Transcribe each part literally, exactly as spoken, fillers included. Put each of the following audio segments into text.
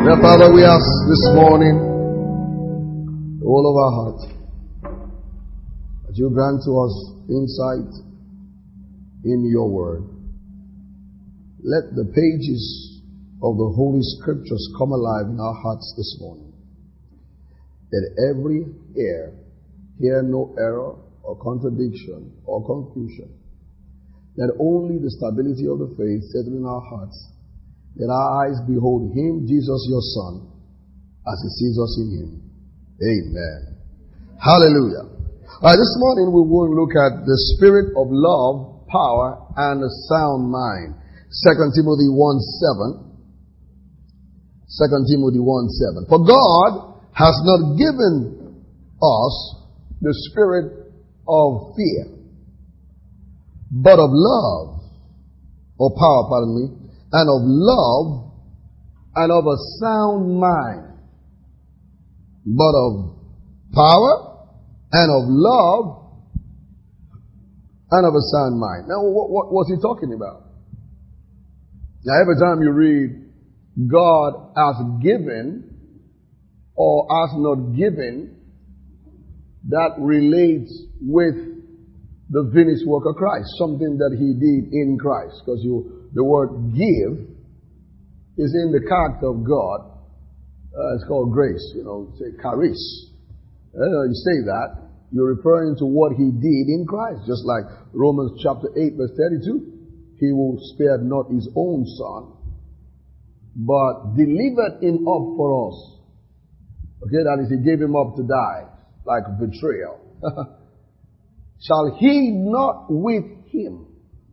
Dear Father, we ask this morning, all of our heart, that you grant to us insight in your word. Let the pages of the Holy Scriptures come alive in our hearts this morning. That every ear hear no error or contradiction or confusion. That only the stability of the faith settle in our hearts. That our eyes behold Him, Jesus your Son, as He sees us in Him. Amen. Hallelujah. Alright, this morning we will look at the spirit of love, power, and a sound mind. Second Timothy one seven. Second Timothy one seven. For God has not given us the spirit of fear, but of love, or power, pardon me, and of love, and of a sound mind. But of power, and of love, and of a sound mind. Now, what, what, what's he talking about? Now, every time you read, God has given, or has not given, that relates with the finished work of Christ, something that He did in Christ. Because you, the word give is in the character of God. Uh, it's called grace. You know, say charis. Uh, you say that, you're referring to what He did in Christ. Just like Romans chapter eight verse thirty-two. He will spare not His own Son, but delivered Him up for us. Okay, that is, He gave Him up to die, like betrayal. Shall He not with Him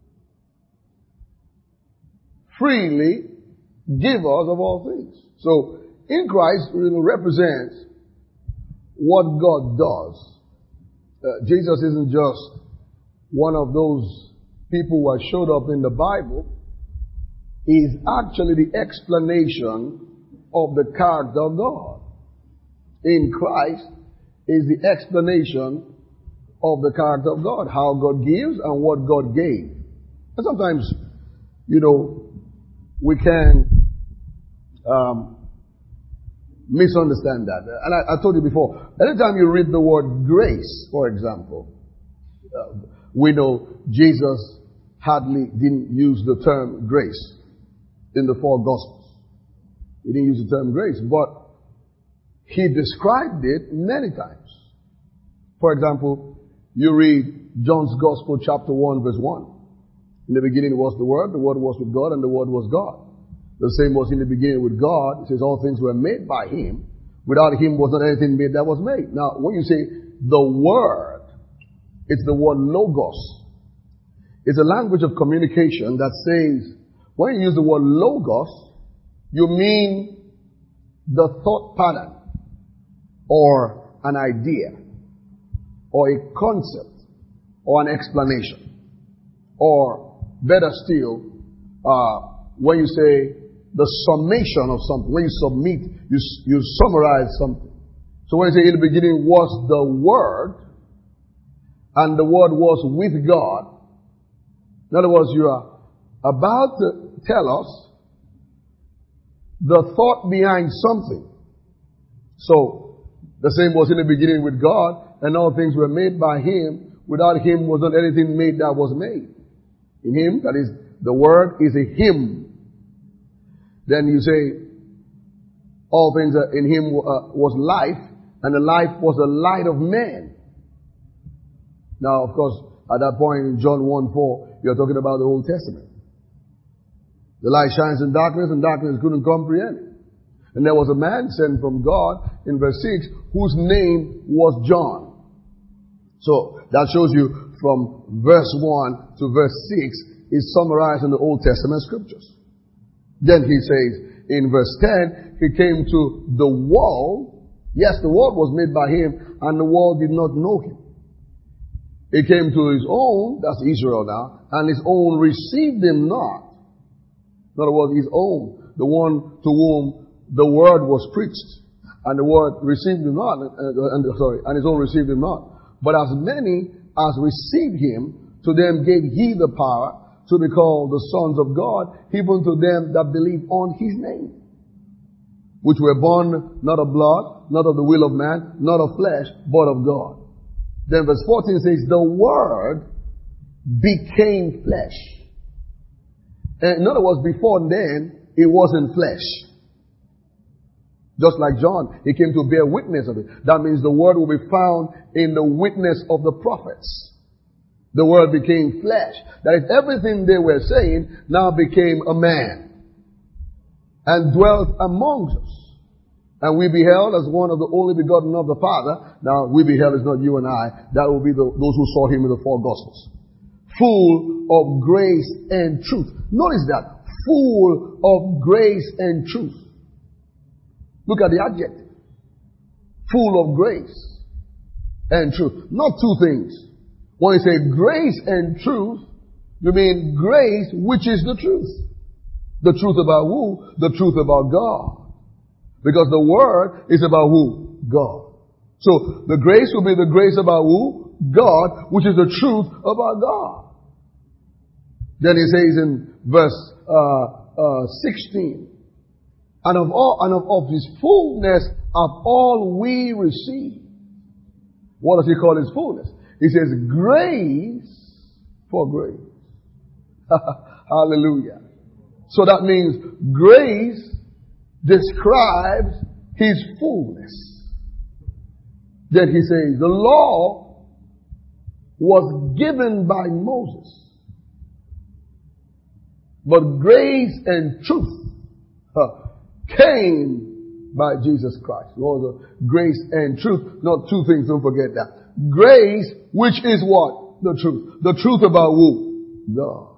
freely give us of all things? So, in Christ, it represents what God does. Uh, Jesus isn't just one of those people who have showed up in the Bible. He is actually the explanation of the character of God. In Christ is the explanation of the character of God, how God gives and what God gave. And sometimes, you know, we can um, misunderstand that. And I, I told you before, anytime you read the word grace, for example, uh, we know Jesus hardly didn't use the term grace in the four Gospels. He didn't use the term grace, but He described it many times. For example, you read John's Gospel chapter one verse one. In the beginning was the Word, the Word was with God, and the Word was God. The same was in the beginning with God. It says all things were made by Him. Without Him was not anything made that was made. Now, when you say the Word, it's the word logos. It's a language of communication that says, when you use the word logos, you mean the thought pattern, or an idea, or a concept, or an explanation, or better still, uh, when you say the summation of something, when you submit, you, you summarize something. So when you say in the beginning was the Word, and the Word was with God, in other words, you are about to tell us the thought behind something. So, the same was in the beginning with God, and all things were made by Him. Without Him was not anything made that was made. In Him, that is, the Word is a Him. Then you say, all things in Him uh, was life, and the life was the light of men. Now, of course, at that point in John one four, you're talking about the Old Testament. The light shines in darkness, and darkness couldn't comprehend it. And there was a man sent from God, in verse six, whose name was John. So, that shows you from verse one to verse six is summarized in the Old Testament scriptures. Then he says, in verse ten, He came to the world. Yes, the world was made by Him, and the world did not know Him. He came to His own, that's Israel now, and His own received Him not. In other words, His own, the one to whom the word was preached, and the word received Him not, uh, and, sorry, and His own received Him not. But as many as received Him, to them gave He the power to be called the sons of God, even to them that believe on His name. which were born not of blood, not of the will of man, not of flesh, but of God. Then verse fourteen says, the Word became flesh. And in other words, before then, it wasn't flesh. Just like John, he came to bear witness of it. That means the Word will be found in the witness of the prophets. The Word became flesh. That is, everything they were saying now became a man and dwelt amongst us. And we beheld as one of the only begotten of the Father. Now, we beheld is not you and I. That will be the, those who saw him in the four Gospels. Full of grace and truth. Notice that. Full of grace and truth. Look at the adjective. Full of grace and truth. Not two things. When you say grace and truth, you mean grace, which is the truth. The truth about who? The truth about God. Because the Word is about who? God. So the grace will be the grace about who? God, which is the truth about God. Then he says in verse uh, uh, sixteen, and of all and of, of his fullness of all we receive. What does he call his fullness? He says grace for grace. Hallelujah. So that means grace describes his fullness. Then he says the law was given by Moses, but grace and truth uh, came by Jesus Christ. Also, grace and truth, not two things, don't forget that. Grace, which is what? The truth. The truth about who? God.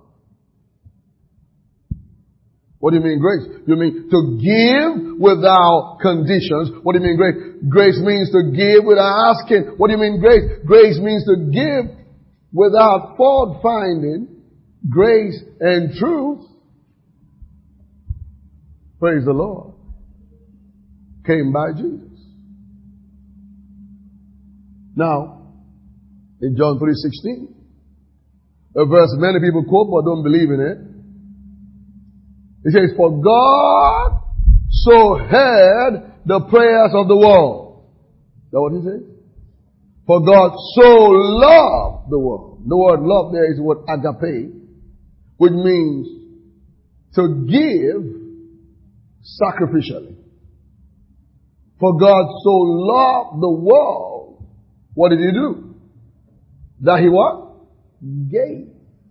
What do you mean grace? You mean to give without conditions. What do you mean grace? Grace means to give without asking. What do you mean grace? Grace means to give without fault finding. Grace and truth, praise the Lord, came by Jesus. Now, in John three sixteen, a verse many people quote but don't believe in it. It says, for God so heard the prayers of the world. Is that what he says? For God so loved the world. The word love there is the word agape, which means to give sacrificially. For God so loved the world, what did he do? That he what? Gave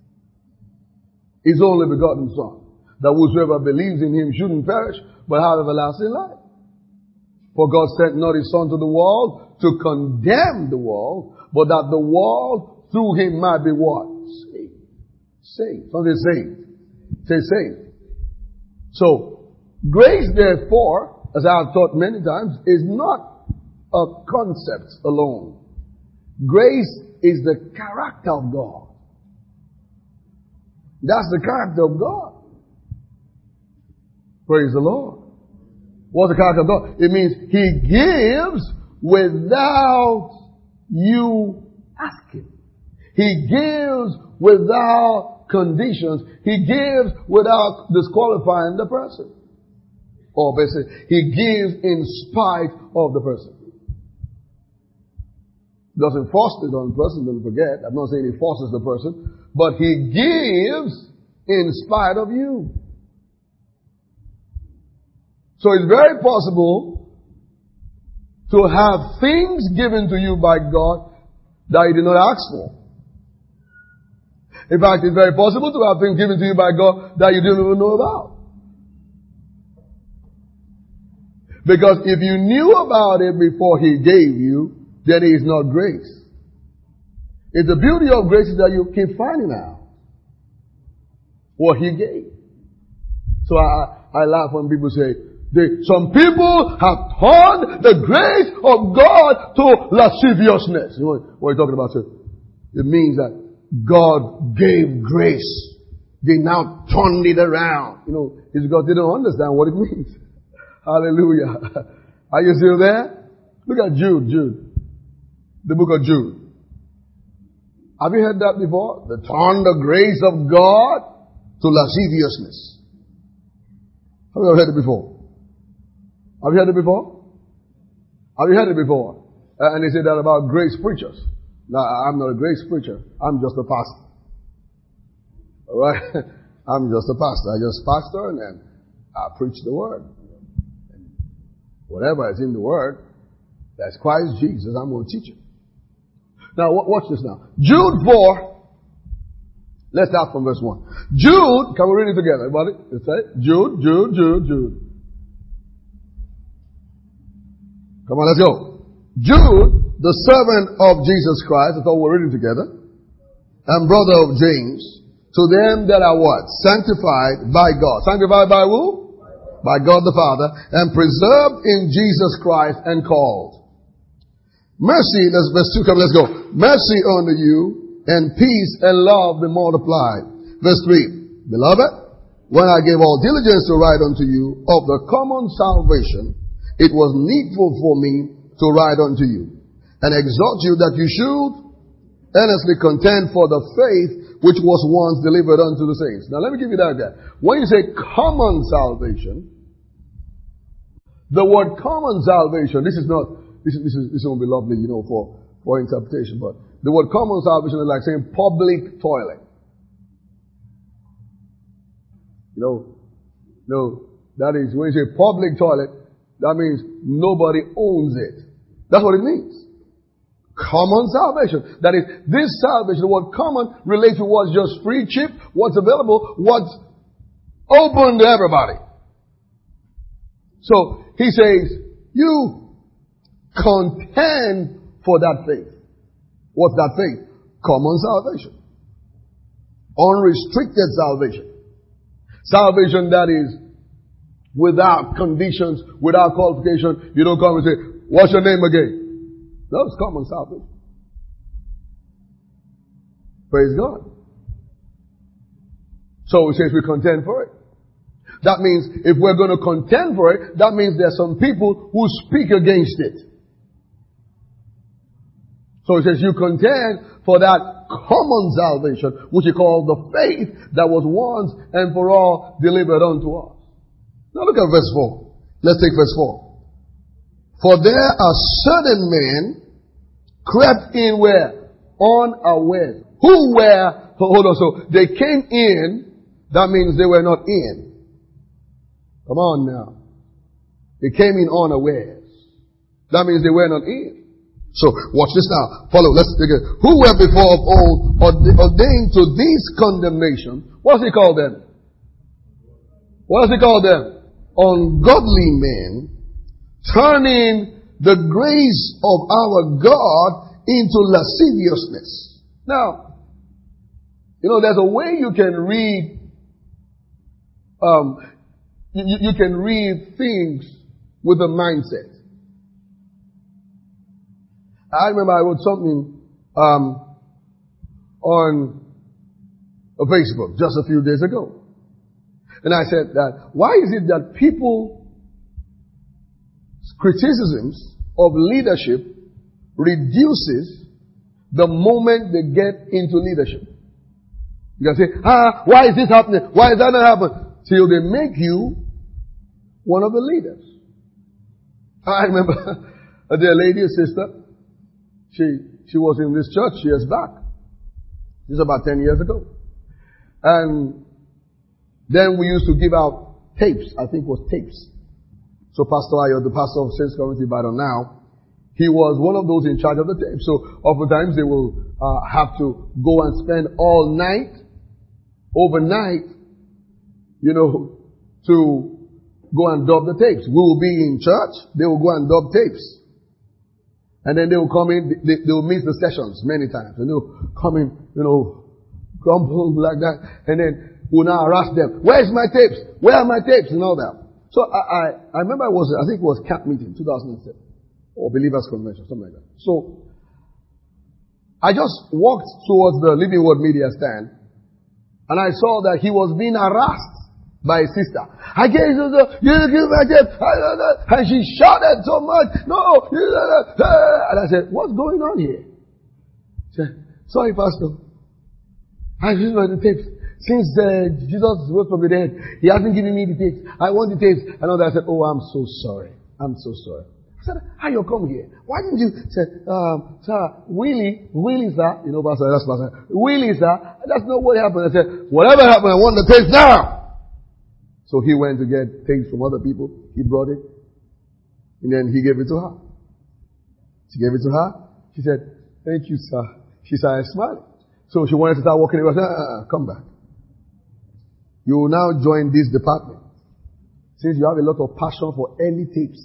his only begotten Son, that whosoever believes in him shouldn't perish, but have everlasting life. For God sent not his Son to the world to condemn the world, but that the world through him might be what? Saved. Saved. Somebody say saved. Say saved. So, grace therefore, as I have taught many times, is not a concept alone. Grace is the character of God. That's the character of God. Praise the Lord. What's the character of God? It means he gives without you asking. He gives without conditions. He gives without disqualifying the person. Or basically, he gives in spite of the person. Doesn't force it on the person, don't forget. I'm not saying he forces the person. But he gives in spite of you. So it's very possible to have things given to you by God that you did not ask for. In fact, it's very possible to have things given to you by God that you didn't even know about. Because if you knew about it before he gave you, then it is not grace. It's the beauty of grace is that you keep finding out what he gave. So I, I laugh when people say, They, some people have turned the grace of God to lasciviousness. You know what are you talking about, sir? It means that God gave grace. They now turned it around. You know, it's because they don't understand what it means. Hallelujah. Are you still there? Look at Jude, Jude. The book of Jude. Have you heard that before? They turned the grace of God to lasciviousness. Have you ever heard it before? Have you heard it before? Have you heard it before? Uh, and they say that about grace preachers. Now, I'm not a grace preacher. I'm just a pastor. Alright? I'm just a pastor. I just pastor and then I preach the word. And whatever is in the word, that's Christ Jesus, I'm going to teach it. Now, watch this now. Jude four. Let's start from verse one. Jude, can we read it together, everybody? Let's say, Jude, Jude, Jude, Jude. Come on, let's go. Jude, the servant of Jesus Christ, I thought we were reading together, and brother of James, to them that are what? Sanctified by God. Sanctified by who? By God the Father, and preserved in Jesus Christ and called. Mercy, let's, verse two, come, let's go. Mercy unto you, and peace and love be multiplied. Verse three, beloved, when I gave all diligence to write unto you of the common salvation, it was needful for me to write unto you, and exhort you that you should earnestly contend for the faith which was once delivered unto the saints. Now let me give you that again. When you say common salvation, the word common salvation, this is not, this is, this is, this won't be lovely, you know, for, for interpretation, but the word common salvation is like saying public toilet. You know, no, that is, when you say public toilet, that means nobody owns it. That's what it means. Common salvation. That is, this salvation, the word common relates to what's just free, cheap, what's available, what's open to everybody. So, he says, you contend for that faith. What's that faith? Common salvation. Unrestricted salvation. Salvation that is without conditions, without qualification. You don't come and say, what's your name again? No, it's common salvation. Praise God. So it says we contend for it. That means if we're going to contend for it, that means there's some people who speak against it. So it says you contend for that common salvation, which he called the faith that was once and for all delivered unto us. Now look at verse four. Let's take verse four. For there are certain men crept in where? Unawares. Who were, hold on, so they came in, that means they were not in. Come on now. They came in unawares. That means they were not in. So, watch this now. Follow, let's take it. Who were before of old ordained to this condemnation? What does he call them? What does he call them? Ungodly men, turning the grace of our God into lasciviousness. Now, you know, there's a way you can read, um, you, you can read things with a mindset. I remember I wrote something um, on Facebook just a few days ago. And I said that, why is it that people criticisms of leadership reduces the moment they get into leadership? You can say, ah, why is this happening? Why is that not happening? Till they make you one of the leaders. I remember a dear lady, a sister, she, she was in this church years back. This is about ten years ago. And then we used to give out tapes. I think it was tapes. So Pastor Ayo, the pastor of Saints Community Battle now, he was one of those in charge of the tapes. So oftentimes they will uh, have to go and spend all night, overnight, you know, to go and dub the tapes. We will be in church. They will go and dub tapes. And then they will come in, they, they will miss the sessions many times. And they will come in, you know, grumble like that. And then we'll now harass them. Where's my tapes? Where are my tapes? And all that. So I, I, I remember it was, I think it was camp meeting, two thousand seven. Or Believers Convention, something like that. So I just walked towards the Living Word Media stand. And I saw that he was being harassed by his sister. I gave you the, you give my tape. And she shouted so much. No. And I said, what's going on here? She said, sorry, Pastor. I just want the tapes. Since uh, Jesus rose from the dead, he hasn't given me the tapes. I want the tapes. And all that. I said, oh, I'm so sorry. I'm so sorry. I said, how you come here? Why didn't you say, um, sir, Willie, Willie, sir, you know, Pastor, that's Pastor, Willie, sir, that's not what happened. I said, whatever happened, I want the tapes now. So he went to get tapes from other people. He brought it. And then he gave it to her. She gave it to her. She said, thank you, sir. She started smiling. So she wanted to start walking. I said, uh, uh, come back. You will now join this department. Since you have a lot of passion for early tapes.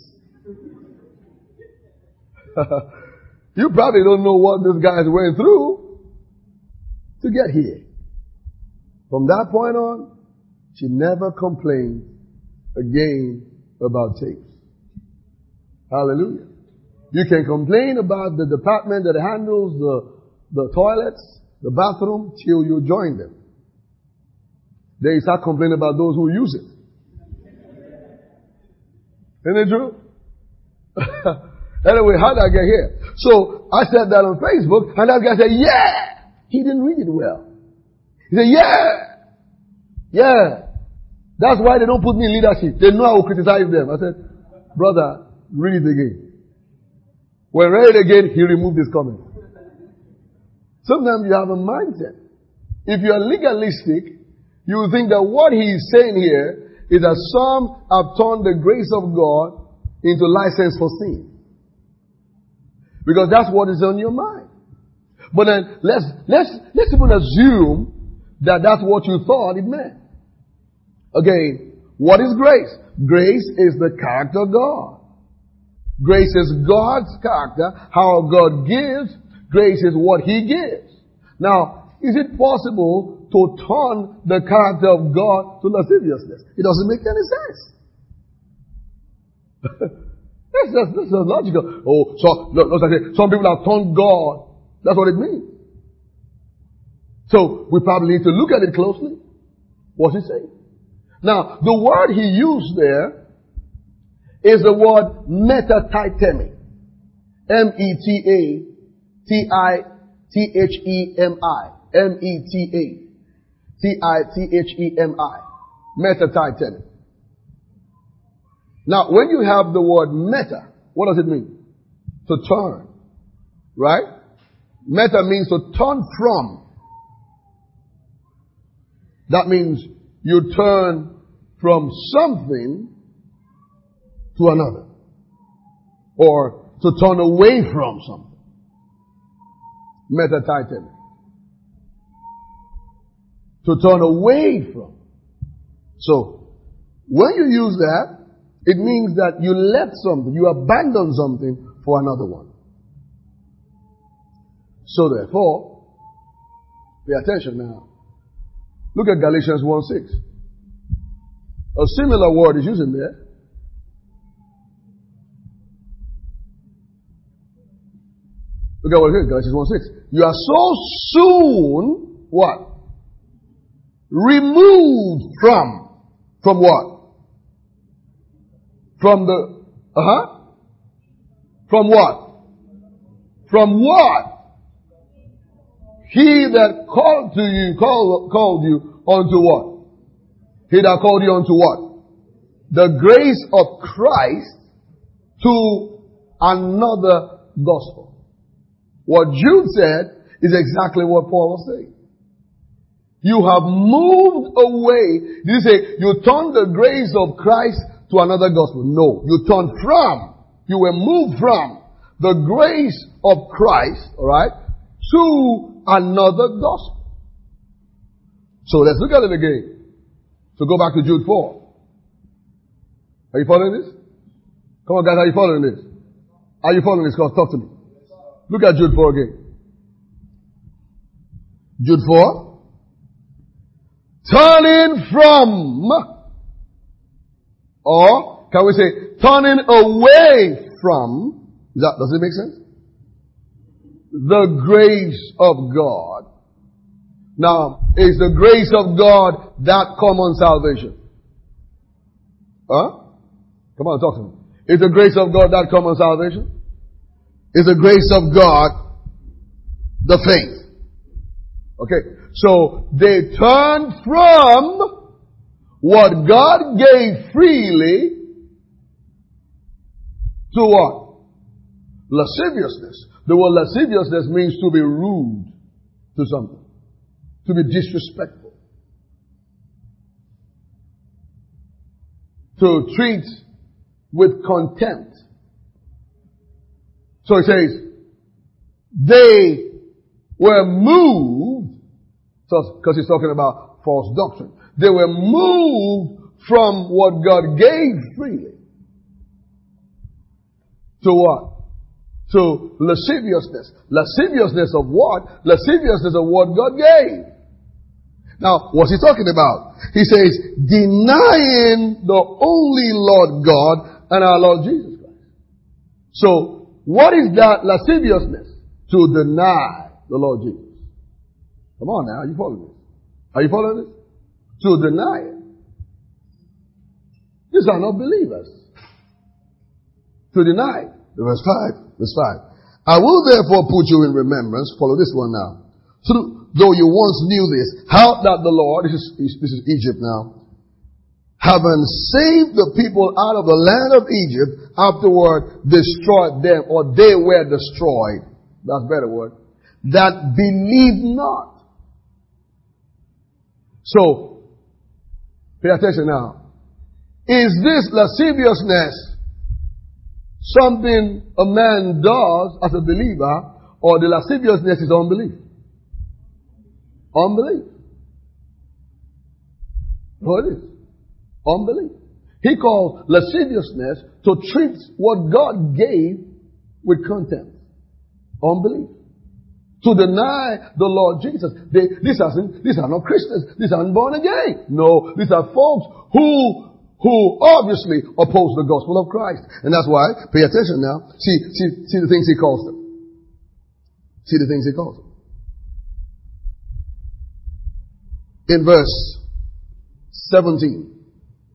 You probably don't know what this guy went through to get here. From that point on, she never complained again about tapes. Hallelujah. You can complain about the department that handles the, the toilets, the bathroom, till you join them. Then you start complaining about those who use it. Isn't it true? Anyway, how did I get here? So I said that on Facebook, and that guy said, yeah! He didn't read it well. He said, yeah! Yeah! That's why they don't put me in leadership. They know I will criticize them. I said, brother, read it again. When I read it again, he removed his comment. Sometimes you have a mindset. If you are legalistic, you will think that what he is saying here is that some have turned the grace of God into license for sin. Because that's what is on your mind. But then let's, let's, let's even assume that that's what you thought it meant. Again, what is grace? Grace is the character of God. Grace is God's character, how God gives. Grace is what He gives. Now, is it possible to turn the character of God to lasciviousness? It doesn't make any sense. That's, that's, that's logical. Oh, so, look, look, some people have turned God. That's what it means. So, we probably need to look at it closely. What's he saying? Now, the word he used there is the word metatitemi. M E T A T I T H E M I. M E T A T I T H E M I. Metatitemi. Now, when you have the word meta, what does it mean? To turn. Right? Meta means to turn from. That means you turn from something to another. Or to turn away from something. Metatitemi. To turn away from. So, when you use that, it means that you left something, you abandoned something for another one. So therefore, pay attention now. Look at Galatians one six. A similar word is used in there. Look at what it is, Galatians one six. You are so soon, what? Removed from. From what? From the, uh-huh? From what? From what? He that called to you, called, called you unto what? He that called you unto what? The grace of Christ to another gospel. What Jude said is exactly what Paul was saying. You have moved away. Did you say you turned the grace of Christ to another gospel? No. You turned from, you were moved from the grace of Christ, alright, to another gospel. So let's look at it again. So go back to Jude four. Are you following this? Come on guys, are you following this? Are you following this? Talk to me. Look at Jude four again. Jude four. Turning from, or can we say turning away from, is that, does it make sense? The grace of God. Now, is the grace of God that common salvation? Huh? Come on, talk to me. Is the grace of God that common salvation? Is the grace of God the faith? Okay. So they turned from what God gave freely To what? Lasciviousness. The word lasciviousness means to be rude to something. To be disrespectful. To treat with contempt. So it says, they were moved, because he's talking about false doctrine. They were moved from what God gave freely. To what? To lasciviousness. Lasciviousness of what? Lasciviousness of what God gave. Now, what's he talking about? He says, denying the only Lord God and our Lord Jesus Christ. So, what is that lasciviousness? To deny the Lord Jesus. Come on now, are you following this? Are you following this? To deny it. These are not believers. To deny. Verse five. Verse five. I will therefore put you in remembrance. Follow this one now. Through, though you once knew this, how that the Lord, this is, this is Egypt now, having saved the people out of the land of Egypt, afterward destroyed them, or they were destroyed. That's a better word. That believed not. So, pay attention now. Is this lasciviousness something a man does as a believer, or the lasciviousness is unbelief? Unbelief. What is? Unbelief. He called lasciviousness to treat what God gave with contempt. Unbelief. To deny the Lord Jesus. They, these, are, these are not Christians. These aren't born again. No, these are folks who who obviously oppose the gospel of Christ. And that's why, pay attention now, see, see, see the things he calls them. See the things he calls them. In verse seventeen,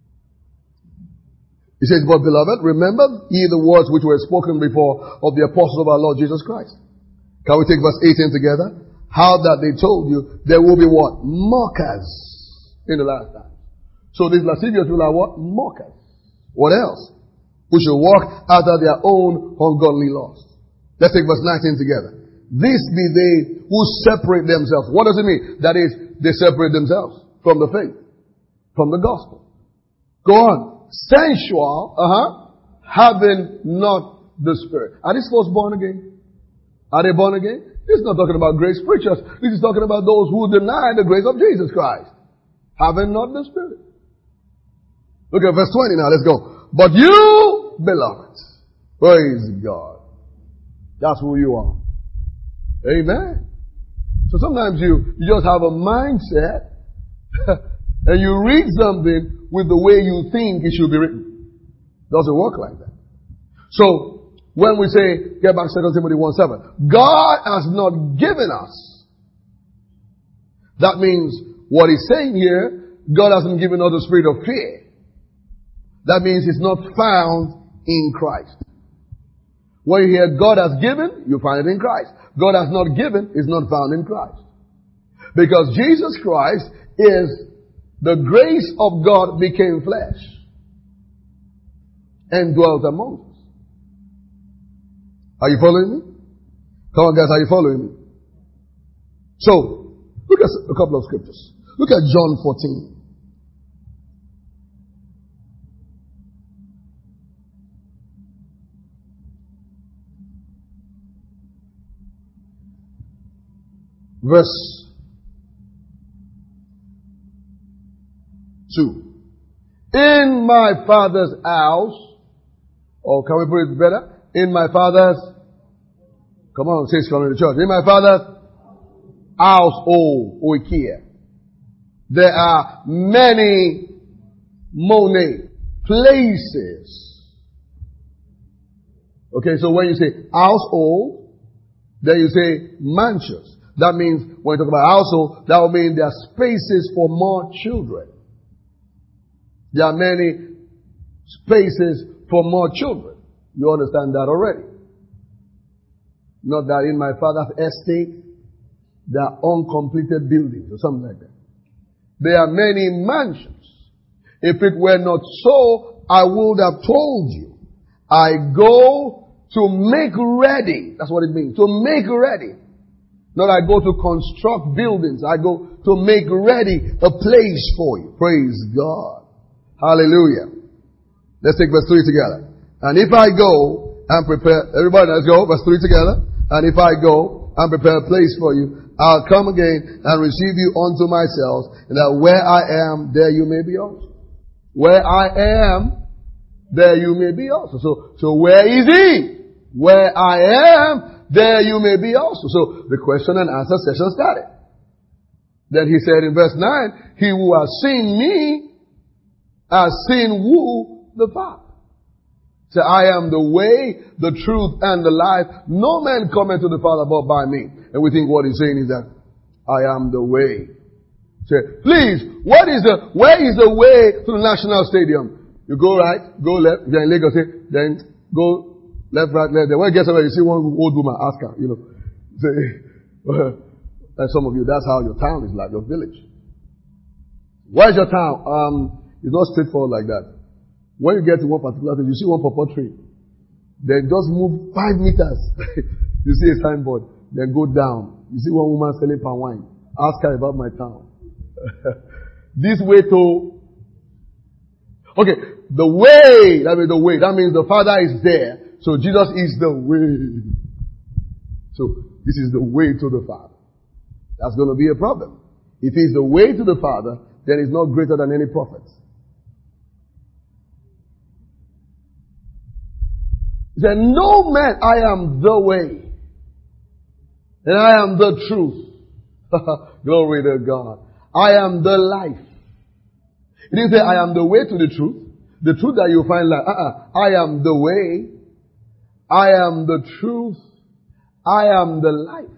he says, but beloved, remember ye the words which were spoken before of the apostles of our Lord Jesus Christ. Can we take verse eighteen together? How that they told you there will be what? Mockers in the last time. So these lascivious people are what? Mockers. What else? Who shall walk after their own ungodly lusts. Let's take verse nineteen together. This be they who separate themselves. What does it mean? That is, they separate themselves from the faith, from the gospel. Go on. Sensual, uh-huh, having not the Spirit. Are these folks born again? Are they born again? This is not talking about grace preachers. This is talking about those who deny the grace of Jesus Christ. Having not the Spirit. Look at verse twenty now. Let's go. But you, beloved, praise God. That's who you are. Amen. So sometimes you, you just have a mindset and you read something with the way you think it should be written. Doesn't work like that. So when we say, get back to Second Timothy one seven, God has not given us. That means what he's saying here, God hasn't given us the spirit of fear. That means it's not found in Christ. When you hear God has given, you find it in Christ. God has not given is not found in Christ. Because Jesus Christ is the grace of God became flesh and dwelt among us. Are you following me? Come on guys, are you following me? So, look at a couple of scriptures. Look at John fourteen. Verse two. In my Father's house, or can we put it better? In my Father's, come on, say it's coming to church. In my Father's household, oikia, there are many mone places. Okay, so when you say household, then you say mansions. That means when you talk about household, that will mean there are spaces for more children. There are many spaces for more children. You understand that already. Not that in my Father's estate, there are uncompleted buildings or something like that. There are many mansions. If it were not so, I would have told you. I go to make ready. That's what it means. To make ready. Not I go to construct buildings. I go to make ready a place for you. Praise God. Hallelujah. Let's take verse three together. And if I go and prepare, everybody let's go, verse three together. And if I go and prepare a place for you, I'll come again and receive you unto myself, and that where I am, there you may be also. Where I am, there you may be also. So, so where is he? Where I am, there you may be also. So the question and answer session started. Then he said in verse nine, he who has seen me has seen who? The Father. So I am the way, the truth, and the life. No man cometh to the Father but by me. And we think what he's saying is that I am the way. Say, please, what is the, where is the way to the National Stadium? You go right, go left. If you're in Lagos, then go left, right, left. Then when you get somewhere, you see one old woman, ask her, you know. Say, well, like some of you, that's how your town is like, your village. Where's your town? Um, it's not straightforward like that. When you get to one particular thing, you see one pawpaw tree. Then just move five meters. You see a signboard. Then go down. You see one woman selling palm wine. Ask her about my town. This way to... Okay, the way. That means the way. That means the Father is there. So Jesus is the way. So this is the way to the Father. That's going to be a problem. If he's the way to the Father, then he's not greater than any prophet. He said, no man, I am the way. And I am the truth. Glory to God. I am the life. He didn't say, I am the way to the truth. The truth that you find life. Uh-uh. I am the way. I am the truth. I am the life.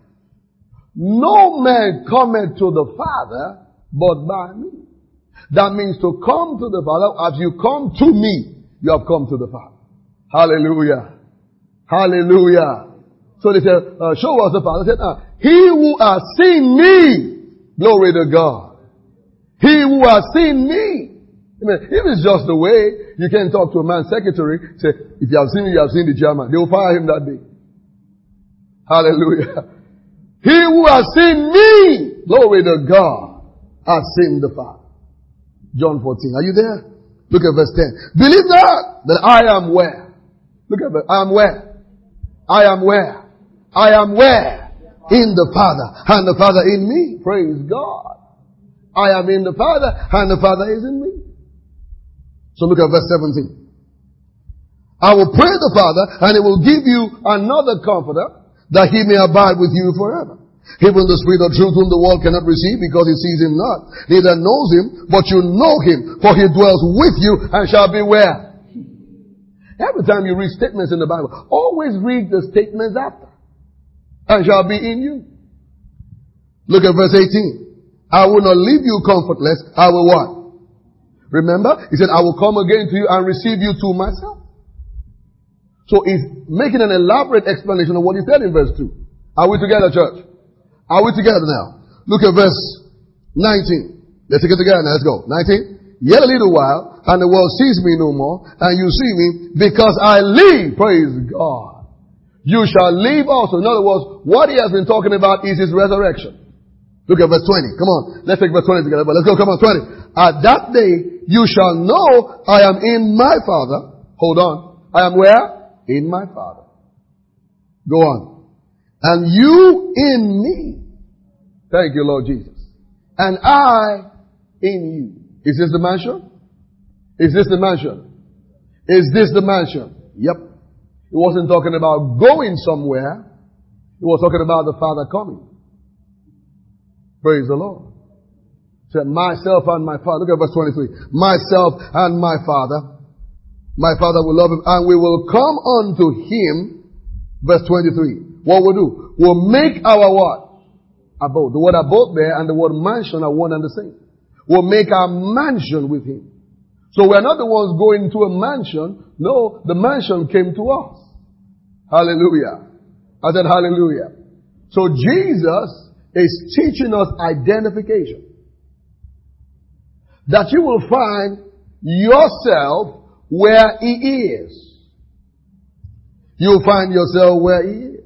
No man cometh to the Father but by me. That means to come to the Father, as you come to me, you have come to the Father. Hallelujah. Hallelujah. So they said, uh, show us the Father. They said, uh, he who has seen me, glory to God. He who has seen me. I mean, if it's just the way, you can talk to a man's secretary, say, if you have seen me, you have seen the chairman. They will fire him that day. Hallelujah. He who has seen me, glory to God, has seen the Father. John fourteen. Are you there? Look at verse ten. Believe not that I am where? Look at verse. I am where? I am where? I am where? In the Father, and the Father in me. Praise God. I am in the Father, and the Father is in me. So look at verse seventeen. I will pray the Father, and He will give you another Comforter, that He may abide with you forever. Even the Spirit of truth whom the world cannot receive, because it sees Him not. Neither knows Him, but you know Him, for He dwells with you, and shall be where? Every time you read statements in the Bible, always read the statements after. And shall be in you. Look at verse eighteen. I will not leave you comfortless. I will what? Remember, he said, I will come again to you and receive you to myself. So he's making an elaborate explanation of what he said in verse two. Are we together, church? Are we together now? Look at verse nineteen. Let's take it together now. Let's go. nineteen. Yet a little while, and the world sees me no more, and you see me, because I live. Praise God. You shall live also. In other words, what he has been talking about is his resurrection. Look at verse twenty. Come on. Let's take verse twenty together. But let's go. Come on, twenty. At that day, you shall know I am in my Father. Hold on. I am where? In my Father. Go on. And you in me. Thank you, Lord Jesus. And I in you. Is this the mansion? Is this the mansion? Is this the mansion? Yep. He wasn't talking about going somewhere. He was talking about the Father coming. Praise the Lord. He said, myself and my Father. Look at verse twenty-three. Myself and my Father. My Father will love him, and we will come unto him. Verse twenty-three. What we'll do? We'll make our what? Abode. The word abode there and the word mansion are one and the same. We'll make our mansion with him. So we're not the ones going to a mansion. No, the mansion came to us. Hallelujah. I said hallelujah. So Jesus is teaching us identification. That you will find yourself where he is. you'll find yourself where he is.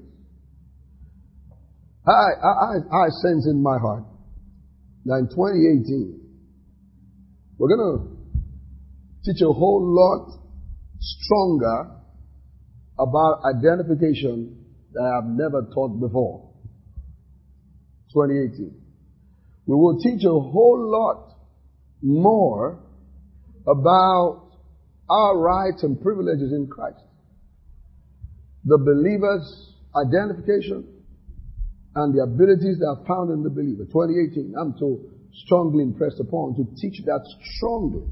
I, I, I, I sense in my heart that in twenty eighteen, we're going to teach a whole lot stronger about identification that I have never taught before. twenty eighteen. We will teach a whole lot more about our rights and privileges in Christ. The believer's identification and the abilities that are found in the believer. twenty eighteen, I'm so strongly impressed upon to teach that strongly.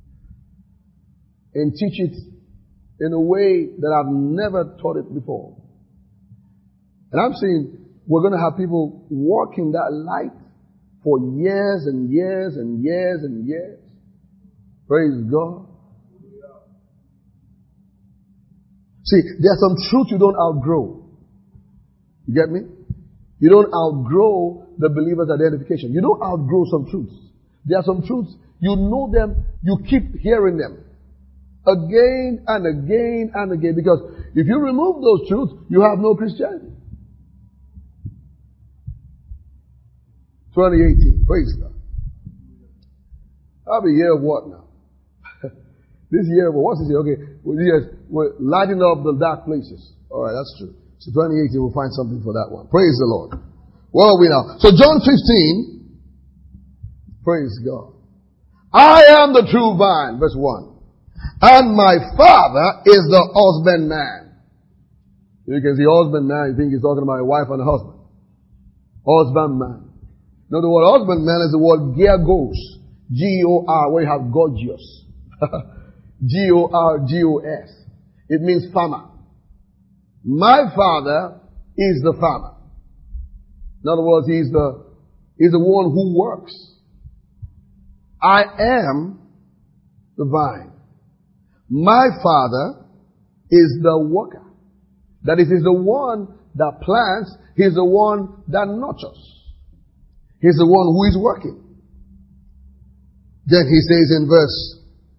And teach it in a way that I've never taught it before. And I'm saying we're going to have people walk in that light for years and years and years and years. Praise God. See, there's some truth you don't outgrow. You get me? You don't outgrow the believer's identification. You don't outgrow some truths. There are some truths, you know them, you keep hearing them. Again and again and again. Because if you remove those truths, you have no Christianity. twenty eighteen. Praise God. That'll be a year of what now? This year, well, what's this year? Okay, well, yes, we're lighting up the dark places. All right, that's true. So twenty eighteen, we'll find something for that one. Praise the Lord. Where are we now? So John fifteen. Praise God. I am the true vine, verse one. And my Father is the husbandman. You can see husbandman, you think he's talking about a wife and a husband. Husbandman. Now the word husbandman is the word geargos. G O R, where you have gorgeous. G O R G O S. It means farmer. My Father is the farmer. In other words, he's the, he's the one who works. I am the vine. My Father is the worker. That is, he's the one that plants. He's the one that nurtures. He's the one who is working. Then he says in verse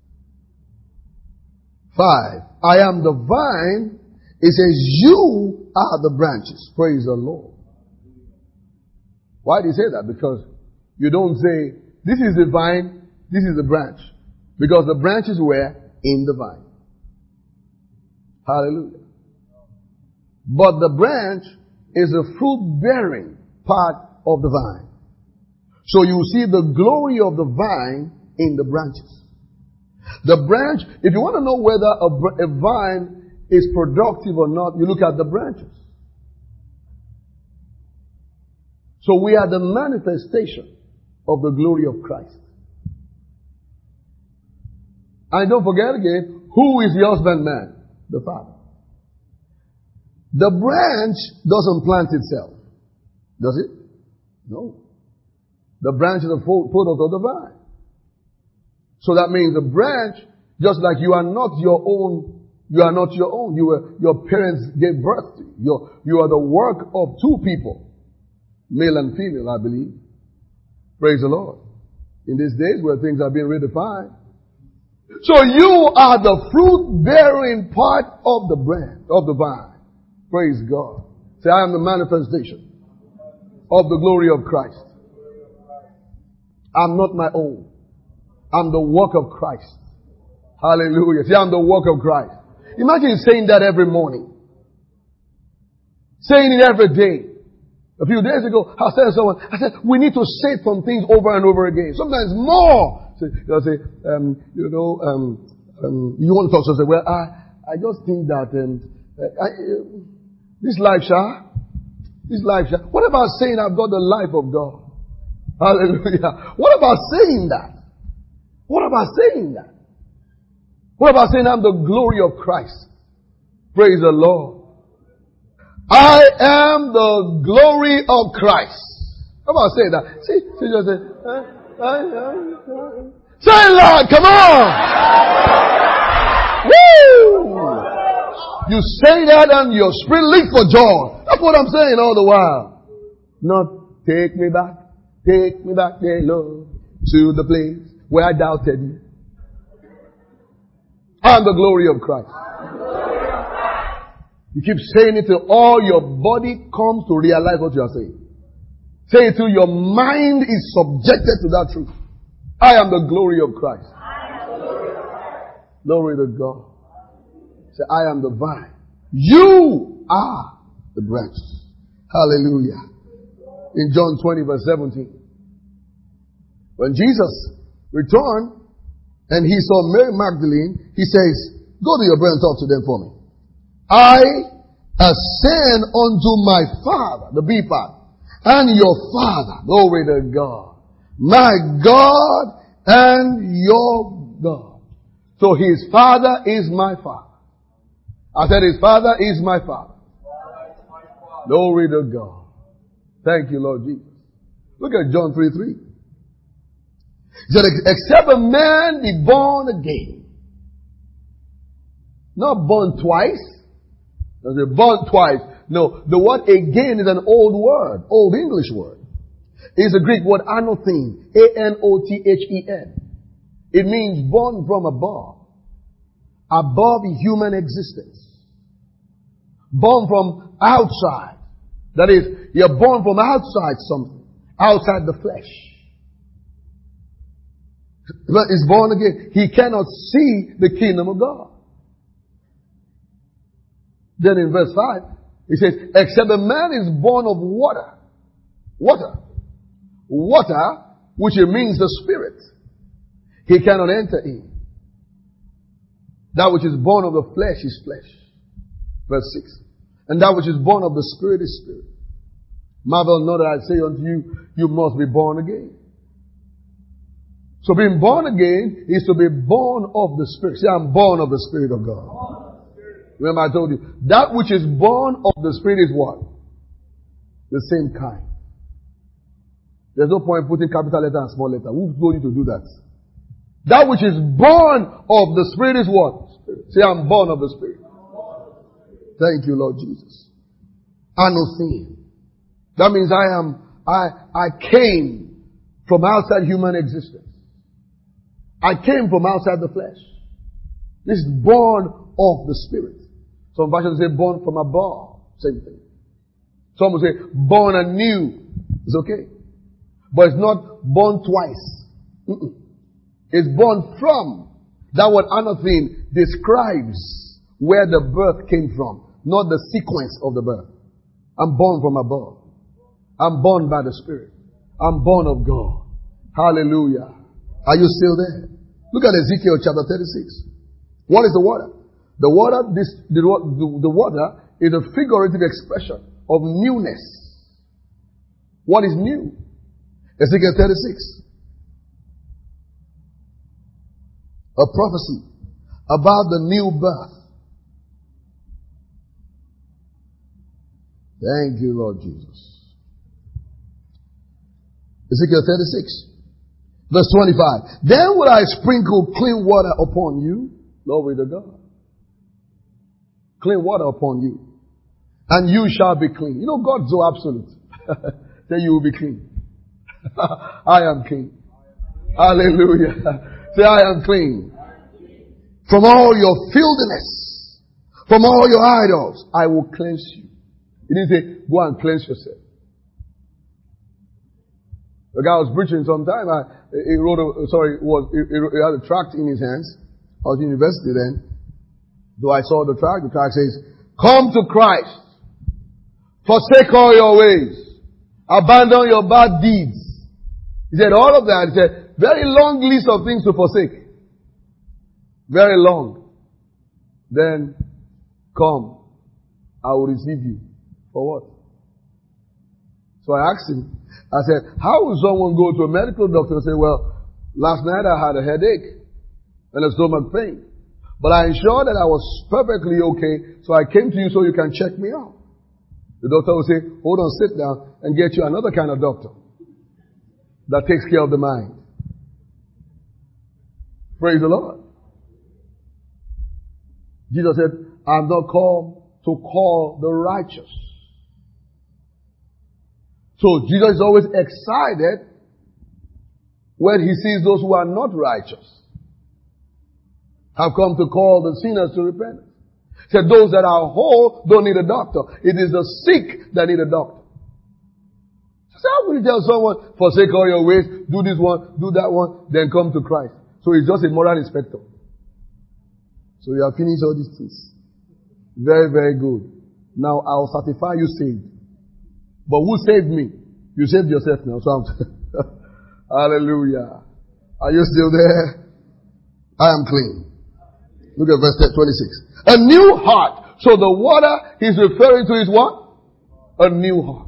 five, I am the vine. It says, you are the branches. Praise the Lord. Why do you say that? Because you don't say, this is the vine, this is the branch. Because the branches were in the vine. Hallelujah. But the branch is the fruit-bearing part of the vine. So you see the glory of the vine in the branches. The branch, if you want to know whether a, a vine is productive or not, you look at the branches. So we are the manifestation of the glory of Christ. And don't forget again, who is the husbandman? The Father. The branch doesn't plant itself. Does it? No. The branch is a product of the vine. So that means the branch, just like you are not your own, you are not your own. You were, your parents gave birth to you. You're, you are the work of two people. Male and female, I believe. Praise the Lord. In these days where things are being redefined. So you are the fruit-bearing part of the branch, of the vine. Praise God. Say, I am the manifestation of the glory of Christ. I'm not my own. I'm the work of Christ. Hallelujah. See, I'm the work of Christ. Imagine saying that every morning. Saying it every day. A few days ago, I said to someone, I said, we need to say some things over and over again. Sometimes more. So, you'll say, um, you know, um, um, you want to talk, so say, well, I, I just think that, um, I, uh, this life, Shah, this life, Shah. What about saying I've got the life of God? Hallelujah. What about saying that? What about saying that? What about saying I'm the glory of Christ? Praise the Lord. I am the glory of Christ. How about saying that? See, see, just say, uh, uh, uh, uh. Say it loud, come on! Woo! You say that and your spirit leap for joy. That's what I'm saying all the while. Not take me back, take me back there, Lord, to the place where I doubted you. I'm the glory of Christ. You keep saying it till all your body comes to realize what you are saying. Say it till your mind is subjected to that truth. I am the glory of Christ. Glory to God. Say, I am the vine. You are the branches. Hallelujah. In John twenty verse seventeen. When Jesus returned and he saw Mary Magdalene, he says, go to your brother and talk to them for me. I ascend unto my Father, the B part, and your Father. Glory to God. My God and your God. So his Father is my Father. I said his Father is my Father. Glory to God. Thank you, Lord Jesus. Look at John three three. He said, except a man be born again. Not born twice. They're born twice. No, the word again is an old word, old English word. It's a Greek word anothen, A N O T H E N. It means born from above, above human existence. Born from outside. That is, you're born from outside something, outside the flesh. But is born again. He cannot see the kingdom of God. Then in verse five, it says, except a man is born of water. Water. Water, which it means the Spirit. He cannot enter in. That which is born of the flesh is flesh. Verse six. And that which is born of the Spirit is spirit. Marvel not that I say unto you, you must be born again. So being born again is to be born of the Spirit. See, I'm born of the Spirit of God. Remember I told you, that which is born of the Spirit is what? The same kind. There's no point putting capital letter and small letter. Who told you to do that? That which is born of the Spirit is what? Spirit. Say, I'm born of the Spirit. Thank you, Lord Jesus. Anothen. That means I am, I, I came from outside human existence. I came from outside the flesh. This is born of the Spirit. Some versions say born from above. Same thing. Some will say born anew. It's okay. But it's not born twice. Mm-mm. It's born from. That word anothen describes where the birth came from, not the sequence of the birth. I'm born from above. I'm born by the Spirit. I'm born of God. Hallelujah. Are you still there? Look at Ezekiel chapter thirty-six. What is the water? The water, this, the, the, the water is a figurative expression of newness. What is new? Ezekiel thirty-six. A prophecy about the new birth. Thank you, Lord Jesus. Ezekiel thirty-six. Verse twenty-five. Then will I sprinkle clean water upon you. Glory to God. Clean water upon you. And you shall be clean. You know, God's so absolute. Say you will be clean. I am clean. Hallelujah. Say I am clean. From all your filthiness. From all your idols. I will cleanse you. He didn't say, go and cleanse yourself. The guy was preaching sometime. I, he wrote a, sorry, was, he, he had a tract in his hands. I was in university then. Though I saw the tract, the tract says, come to Christ. Forsake all your ways. Abandon your bad deeds. He said all of that. He said, very long list of things to forsake. Very long. Then, come. I will receive you. For what? So I asked him, I said, how will someone go to a medical doctor and say, well, last night I had a headache and a stomach pain, but I ensured that I was perfectly okay, so I came to you so you can check me out. The doctor will say, hold on, sit down and get you another kind of doctor that takes care of the mind. Praise the Lord. Jesus said, I'm not called to call the righteous. So Jesus is always excited when he sees those who are not righteous have come to call the sinners to repentance. He said those that are whole don't need a doctor. It is the sick that need a doctor. So how will you tell someone, forsake all your ways, do this one, do that one, then come to Christ? So he's just a moral inspector. So you have finished all these things. Very, very good. Now I'll certify you saved. But who saved me? You saved yourself now. So I'm hallelujah. Are you still there? I am clean. Look at verse twenty-six. A new heart. So the water he's referring to is what? A new heart.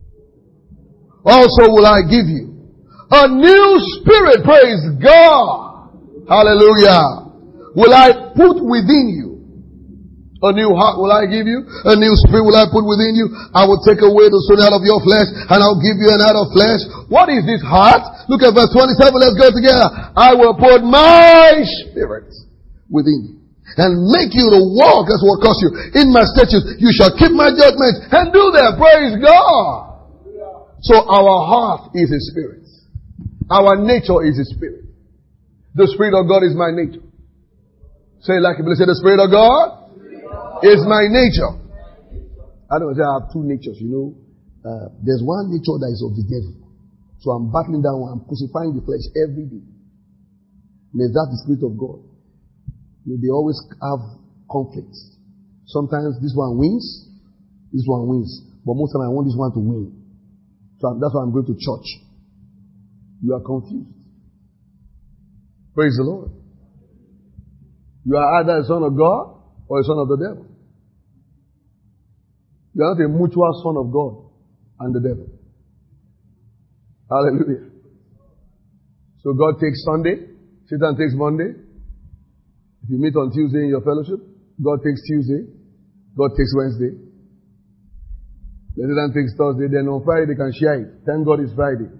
Also will I give you a new spirit. Praise God. Hallelujah. Will I put within you. A new heart will I give you. A new spirit will I put within you. I will take away the stone out of your flesh and I'll give you an heart of flesh. What is this heart? Look at verse twenty-seven. Let's go together. I will put my spirit within you and make you to walk. That's what costs you. In my statutes, you shall keep my judgments and do them. Praise God. So our heart is a spirit. Our nature is a spirit. The Spirit of God is my nature. Say it like people say, the Spirit of God is my nature. I don't say I have two natures, you know. Uh, there's one nature that is of the devil. So I'm battling that one. I'm crucifying the flesh every day. There's that the Spirit of God. You know, they always have conflicts. Sometimes this one wins, this one wins. But most of the time I want this one to win. So that's why I'm going to church. You are confused. Praise the Lord. You are either a son of God or a son of the devil. You are not a mutual son of God and the devil. Hallelujah. So God takes Sunday, Satan takes Monday. If you meet on Tuesday in your fellowship, God takes Tuesday, God takes Wednesday. Satan takes Thursday, then on Friday they can share it. Thank God it's Friday.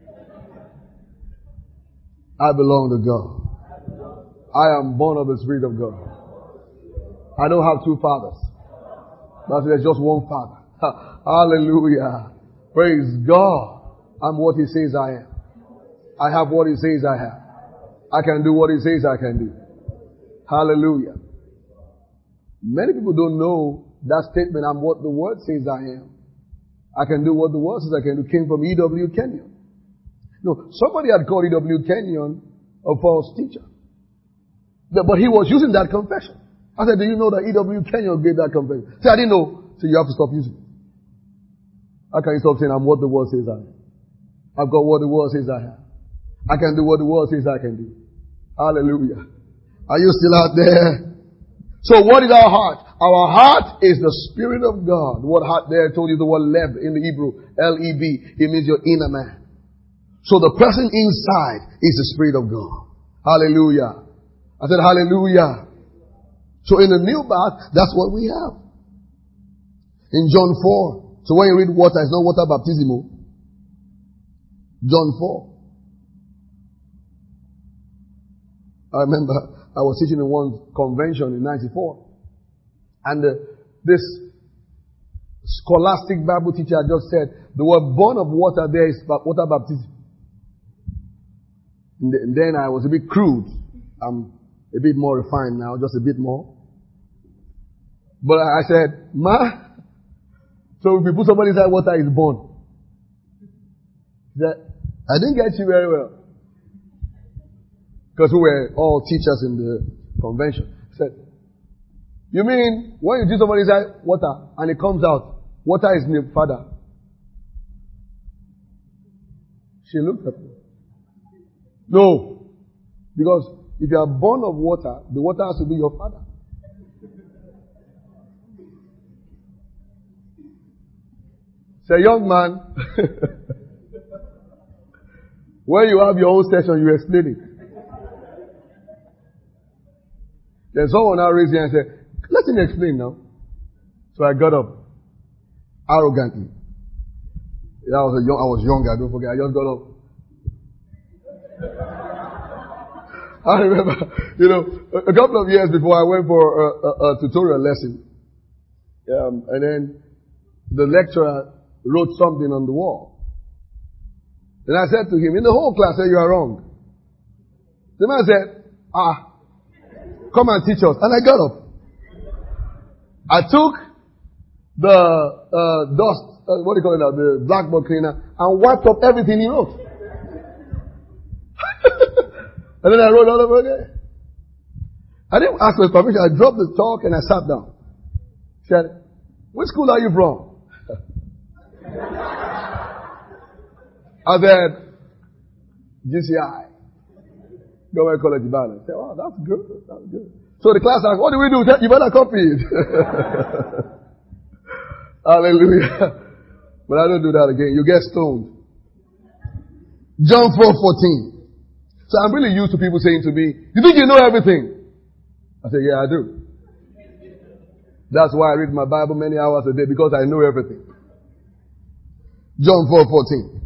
I belong to God. I am born of the Spirit of God. I don't have two fathers. But there's just one Father. Hallelujah. Praise God. I'm what He says I am. I have what He says I have. I can do what He says I can do. Hallelujah. Many people don't know that statement, I'm what the Word says I am. I can do what the Word says I can do, came from E W Kenyon. No, somebody had called E W Kenyon a false teacher. But he was using that confession. I said, do you know that E W Kenyon gave that confession? Say, I didn't know. So you have to stop using it. How can you stop saying, I'm what the Word says I am? I've got what the Word says I have. I can do what the Word says I can do. Hallelujah. Are you still out there? So what is our heart? Our heart is the Spirit of God. What heart there? I told you the word leb in the Hebrew. L E B. It means your inner man. So the person inside is the Spirit of God. Hallelujah. I said hallelujah. So in the new birth, that's what we have. In John four. So when you read water, it's not water baptismal. John four. I remember I was teaching in one convention in ninety-four. And uh, this scholastic Bible teacher just said, the word born of water there is water baptism. And then I was a bit crude. I'm a bit more refined now, just a bit more. But I said, Ma, so if you put somebody inside water, is born. He said, I didn't get you very well. Because we were all teachers in the convention. He said, you mean when you do somebody inside water and it comes out, water is the father? She looked at me. No. Because if you are born of water, the water has to be your father. Say, young man, when you have your own session, you explain it. Then someone now raised their hand and said, let him explain now. So I got up arrogantly. I was a young, I was younger, don't forget. I just got up. I remember, you know, a, a couple of years before I went for a, a, a tutorial lesson. Um, and then the lecturer wrote something on the wall. Then I said to him, in the whole class, I said, you are wrong. The man said, ah, come and teach us. And I got up. I took the uh, dust, uh, what do you call it now, the blackboard cleaner, and wiped up everything he wrote. And then I wrote all over again. I didn't ask for permission. I dropped the talk and I sat down. He said, which school are you from? I said, G C I. Government College Ibadan. I said, oh, that's good. That's good. So the class asked, what do we do? You better copy it. Hallelujah. But I don't do that again. You get stoned. John four fourteen. So I'm really used to people saying to me, you think you know everything? I say, yeah, I do. That's why I read my Bible many hours a day, because I know everything. John four fourteen.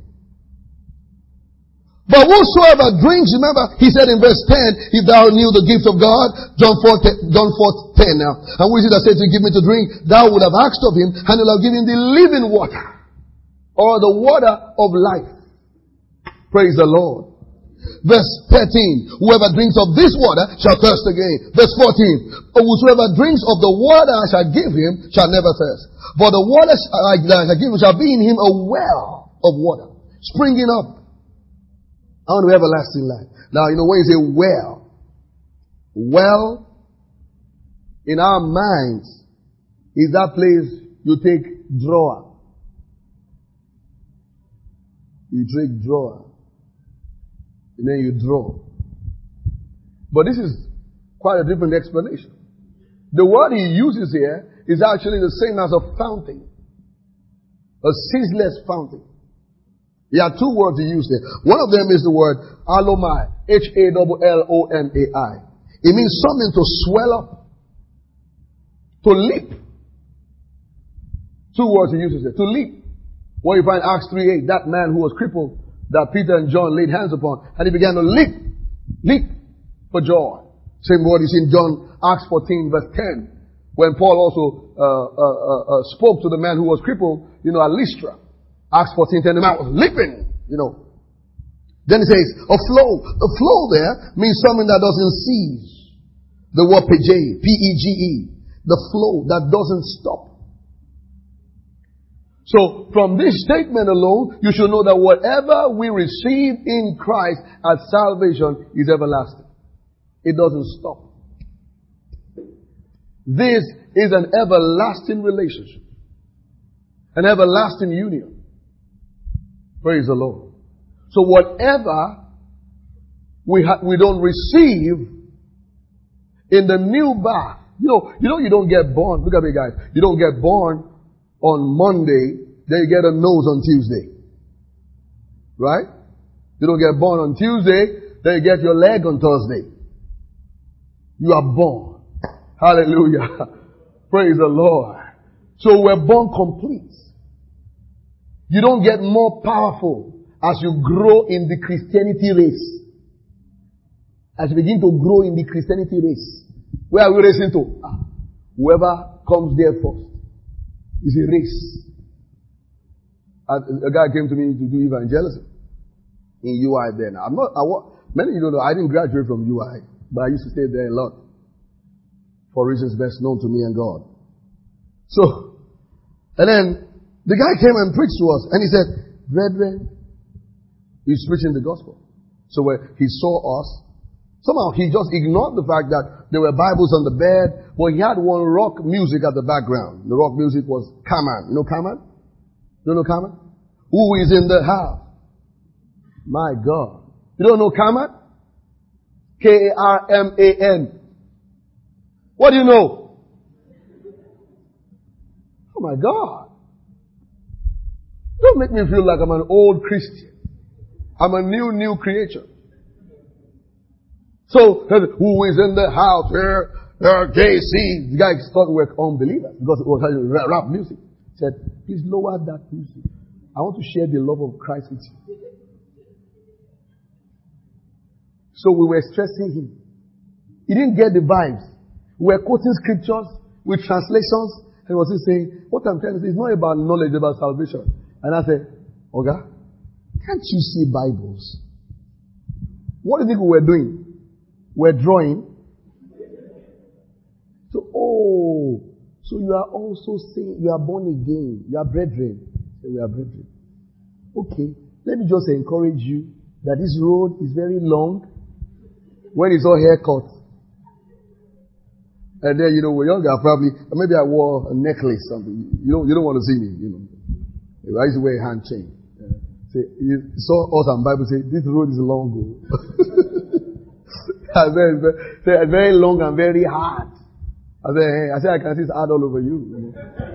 But whosoever drinks, remember, he said in verse ten, if thou knew the gift of God, John four, John four ten now, and who is it that said to give me to drink? Thou would have asked of him, and he'll have given thee living water, or the water of life. Praise the Lord. Verse thirteen, whoever drinks of this water shall thirst again. Verse fourteen, whosoever drinks of the water I shall give him shall never thirst. For the water I shall give him shall be in him a well of water, springing up unto everlasting life. Now, you know, when you say well, well, in our minds, is that place you take drawer. You take drawer. And then you draw. But this is quite a different explanation. The word he uses here is actually the same as a fountain. A ceaseless fountain. He had two words he used there. One of them is the word allomai. H A L L O M A I. It means something to swell up. To leap. Two words he uses there. To leap. When you find Acts three eight, that man who was crippled, that Peter and John laid hands upon, and he began to leap. Leap for joy. Same word is in John, Acts fourteen verse ten. When Paul also uh, uh, uh, uh, spoke to the man who was crippled, you know, at Lystra. Acts fourteen ten, the man was leaping, you know. Then it says, a flow. A flow there means something that doesn't cease. The word P G, P E G E. The flow that doesn't stop. So, from this statement alone, you should know that whatever we receive in Christ as salvation is everlasting. It doesn't stop. This is an everlasting relationship. An everlasting union. Praise the Lord. So whatever we ha- we don't receive in the new birth, you know, you know you don't get born. Look at me, guys. You don't get born on Monday, then you get a nose on Tuesday. Right? You don't get born on Tuesday, then you get your leg on Thursday. You are born. Hallelujah. Praise the Lord. So we're born complete. You don't get more powerful as you grow in the Christianity race. As you begin to grow in the Christianity race. Where are we racing to? Ah, whoever comes there first. It's a race. A, a guy came to me to do evangelism in U I then. I'm not, I, many of you don't know, I didn't graduate from U I, but I used to stay there a lot. For reasons best known to me and God. So, and then, the guy came and preached to us, and he said, brethren, he's preaching the gospel. So when he saw us, somehow he just ignored the fact that there were Bibles on the bed, but he had one rock music at the background. The rock music was Kaman. You know Kaman? You don't know Kaman? Who is in the house? My God. You don't know Kaman? K A R M A N. What do you know? Oh my God. Don't make me feel like I'm an old Christian. I'm a new, new creature. So, who is in the house here? Uh, J C. The guy thought we were unbelievers because it was rap music. He said, please lower that music. I want to share the love of Christ with you. So we were stressing him. He didn't get the vibes. We were quoting scriptures with translations. And he was just saying, what I'm trying to say is not about knowledge, about salvation. And I said, Oga, can't you see Bibles? What do you think we were doing? We're drawing. So, oh, So you are also saying, you are born again. You are brethren. Say, we are brethren. Okay. Let me just encourage you that this road is very long when it's all haircut. And then, you know, we're younger, probably, maybe I wore a necklace, something. You don't, you don't want to see me, you know. I used to wear a hand chain. Yeah. Say, you saw us and Bible say, this road is long. I said, it's very long and very hard. I said, hey, I said, I can see it's hard all over you. you know.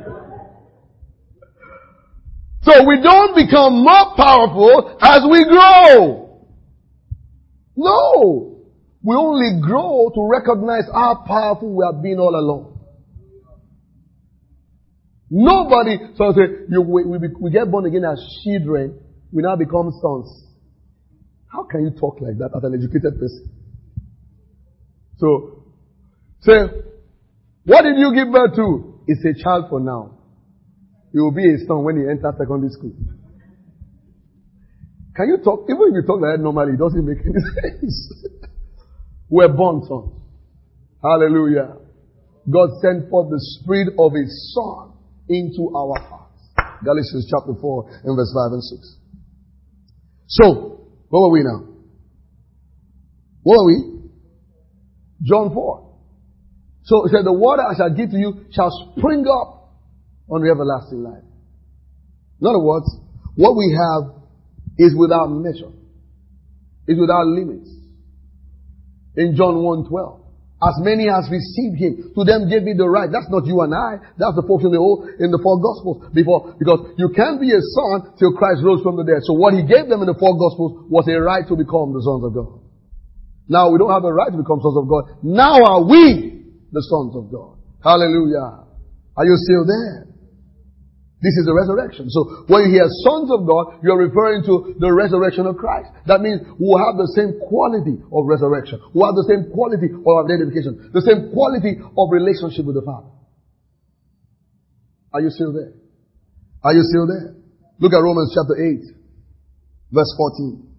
So we don't become more powerful as we grow. No. We only grow to recognize how powerful we have been all along. Nobody, so I say, you, we, we, we get born again as children, we now become sons. How can you talk like that as an educated person? So, say, what did you give birth to? It's a child for now. He will be a son when he enters secondary school. Can you talk, even if you talk like that normally, it doesn't make any sense. We're born sons. Hallelujah. God sent forth the Spirit of His Son into our hearts. Galatians chapter four and verse five and six. So, where were we now? Where were we? John four. So, it said, the water I shall give to you shall spring up on the everlasting life. In other words, what we have is without measure. Is without limits. In John one twelve, as many as received Him, to them gave He the right. That's not you and I. That's the folks in the old, in the four Gospels. Before, because you can't be a son till Christ rose from the dead. So what He gave them in the four Gospels was a right to become the sons of God. Now we don't have a right to become sons of God. Now are we the sons of God. Hallelujah. Are you still there? This is the resurrection. So when you hear sons of God, you're referring to the resurrection of Christ. That means we'll have the same quality of resurrection. We'll have the same quality of identification. The same quality of relationship with the Father. Are you still there? Are you still there? Look at Romans chapter eight, verse fourteen.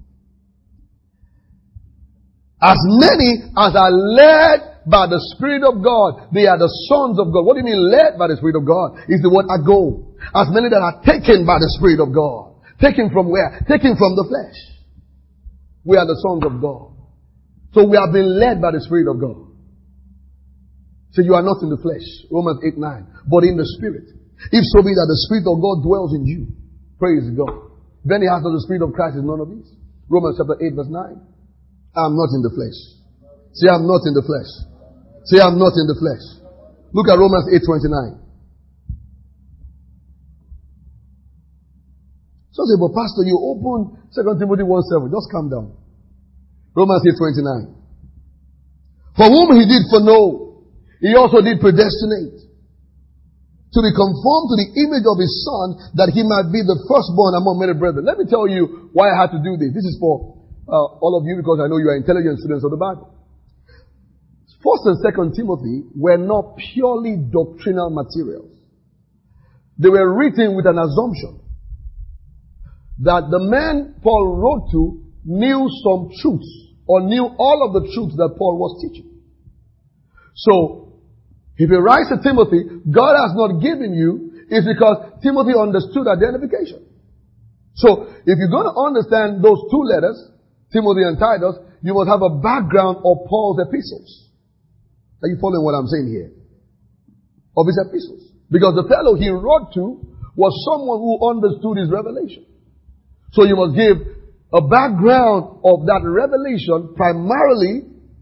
As many as are led by the Spirit of God, they are the sons of God. What do you mean led by the Spirit of God? Is the word ago. As many that are taken by the Spirit of God. Taken from where? Taken from the flesh. We are the sons of God. So we have been led by the Spirit of God. So you are not in the flesh. Romans eight nine. But in the Spirit. If so be that the Spirit of God dwells in you. Praise God. Then he has the Spirit of Christ is none of these. Romans chapter eight verse nine. I'm not in the flesh. Say I'm not in the flesh. Say I'm not in the flesh. Look at Romans eight twenty-nine. So say, but Pastor, you open Second Timothy one seven. Just calm down. Romans eight twenty-nine. For whom He did foreknow, He also did predestinate to be conformed to the image of His Son, that He might be the firstborn among many brethren. Let me tell you why I had to do this. This is for uh, all of you because I know you are intelligent students of the Bible. First and Second Timothy were not purely doctrinal materials. They were written with an assumption that the man Paul wrote to knew some truths or knew all of the truths that Paul was teaching. So, if he writes to Timothy, God has not given you, it's because Timothy understood identification. So, if you're going to understand those two letters, Timothy and Titus, you must have a background of Paul's epistles. Are you following what I'm saying here? Of his epistles. Because the fellow he wrote to was someone who understood his revelation. So you must give a background of that revelation primarily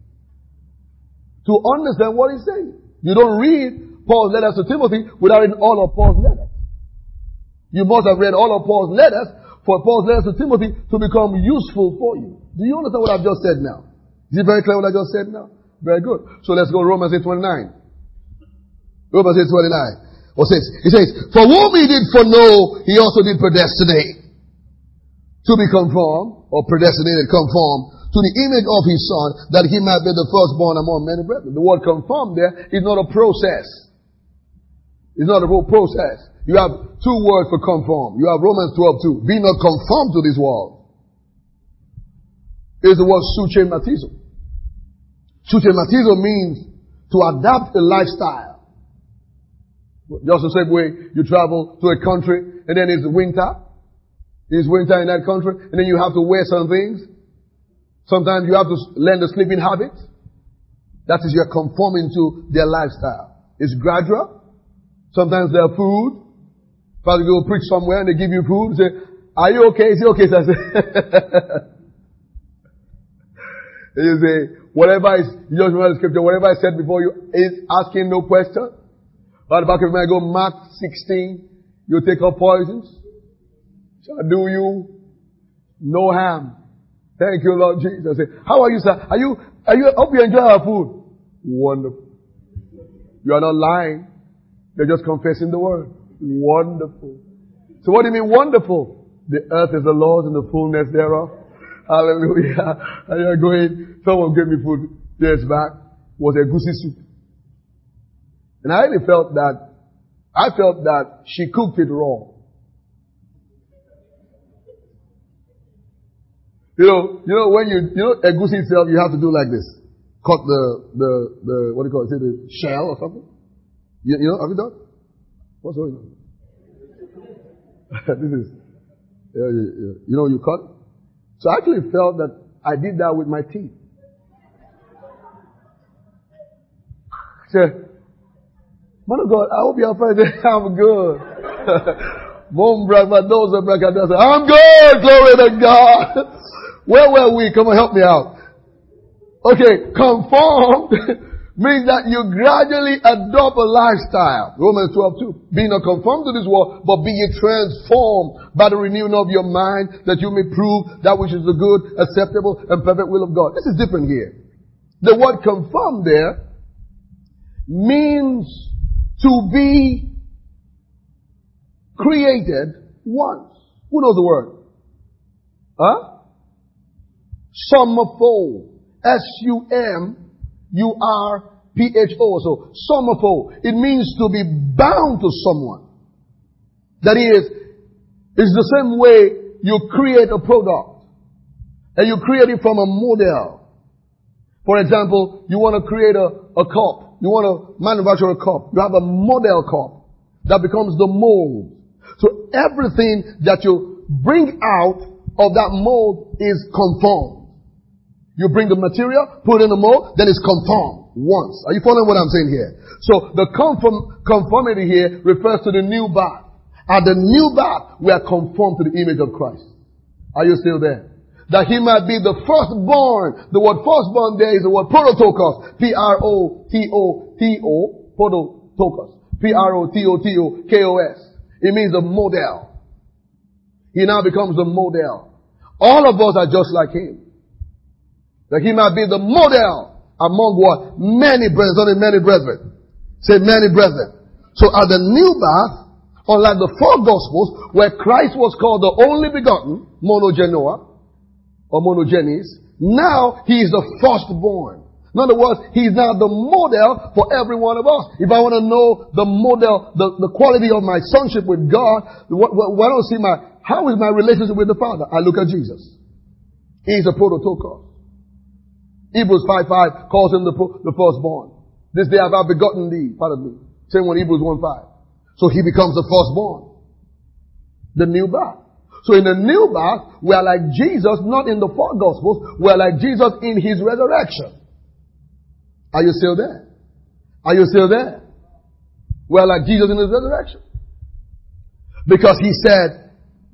to understand what he's saying. You don't read Paul's letters to Timothy without reading all of Paul's letters. You must have read all of Paul's letters for Paul's letters to Timothy to become useful for you. Do you understand what I've just said now? Is it very clear what I just said now? Very good. So let's go Romans eight twenty-nine. Romans eight twenty-nine. Or says, it says, for whom He did foreknow, He also did predestinate to be conformed, or predestinated, conformed, to the image of His Son, that He might be the firstborn among many brethren. The word conform there is not a process. It's not a whole process. You have two words for conform. You have Romans twelve two. Be not conformed to this world. It's the word suchematizo. Suchematizo means to adapt a lifestyle. Just the same way you travel to a country and then it's winter. It's winter in that country and then you have to wear some things. Sometimes you have to learn the sleeping habit. That is, you're conforming to their lifestyle. It's gradual. Sometimes their food. Father, you go preach somewhere and they give you food and say, are you okay? Is he okay? So I say, and you say, whatever is, you just remember the scripture, whatever I said before you is asking no question. But the back of your mind, go Mark sixteen, you take up poisons. Shall do you no harm. Thank you, Lord Jesus. I say, how are you, sir? Are you, are you, hope you enjoy our food. Wonderful. You are not lying. You're just confessing the word. Wonderful. So what do you mean wonderful? The earth is the Lord's and the fullness thereof. Hallelujah. And you're going, someone gave me food years back. It was a goosey soup. And I really felt that, I felt that she cooked it raw. You know, you know, when you, you know, a goosey itself, you have to do like this. Cut the, the, the, what do you call it? Is it the shell or something? You, you know, have you done? What's going on? This is, yeah, yeah, yeah. You know, you cut. So I actually felt that I did that with my teeth. Say, man of God, I hope you're fine. I'm good. Mom, brother, those are brother. I'm good. Glory to God. Where were we? Come on, help me out. Okay, conformed means that you gradually adopt a lifestyle. Romans twelve two. Be not conformed to this world, but be ye transformed by the renewing of your mind, that you may prove that which is the good, acceptable, and perfect will of God. This is different here. The word conform there means to be created once. Who knows the word? Huh? Summerfold. S U M U R P H O. So, summerfold. It means to be bound to someone. That is, it's the same way you create a product. And you create it from a model. For example, you want to create a, a cup. You want to manufacture a cup. You have a model cup that becomes the mold. So everything that you bring out of that mold is conformed. You bring the material, put it in the mold, then it's conformed once. Are you following what I'm saying here? So the conform, conformity here refers to the new birth. At the new birth, we are conformed to the image of Christ. Are you still there? That he might be the firstborn. The word firstborn there is the word prototokos. P R O T O T O. Prototokos. P R O T O T O K O S. It means a model. He now becomes the model. All of us are just like him. That he might be the model among what? Many brethren. Only many brethren. Say many brethren. So at the new birth, unlike the four gospels, where Christ was called the only begotten, monogenoa, or monogenes, now he is the firstborn. In other words, he is now the model for every one of us. If I want to know the model, the, the quality of my sonship with God, what, what, why don't I see my, how is my relationship with the Father? I look at Jesus. He is a prototokos. Hebrews five five calls him the, the firstborn. This day have I begotten thee. Pardon me. Same one, Hebrews one five. So he becomes the firstborn. The new birth. So in the new birth, we are like Jesus, not in the four gospels. We are like Jesus in his resurrection. Are you still there? Are you still there? We are like Jesus in his resurrection. Because he said,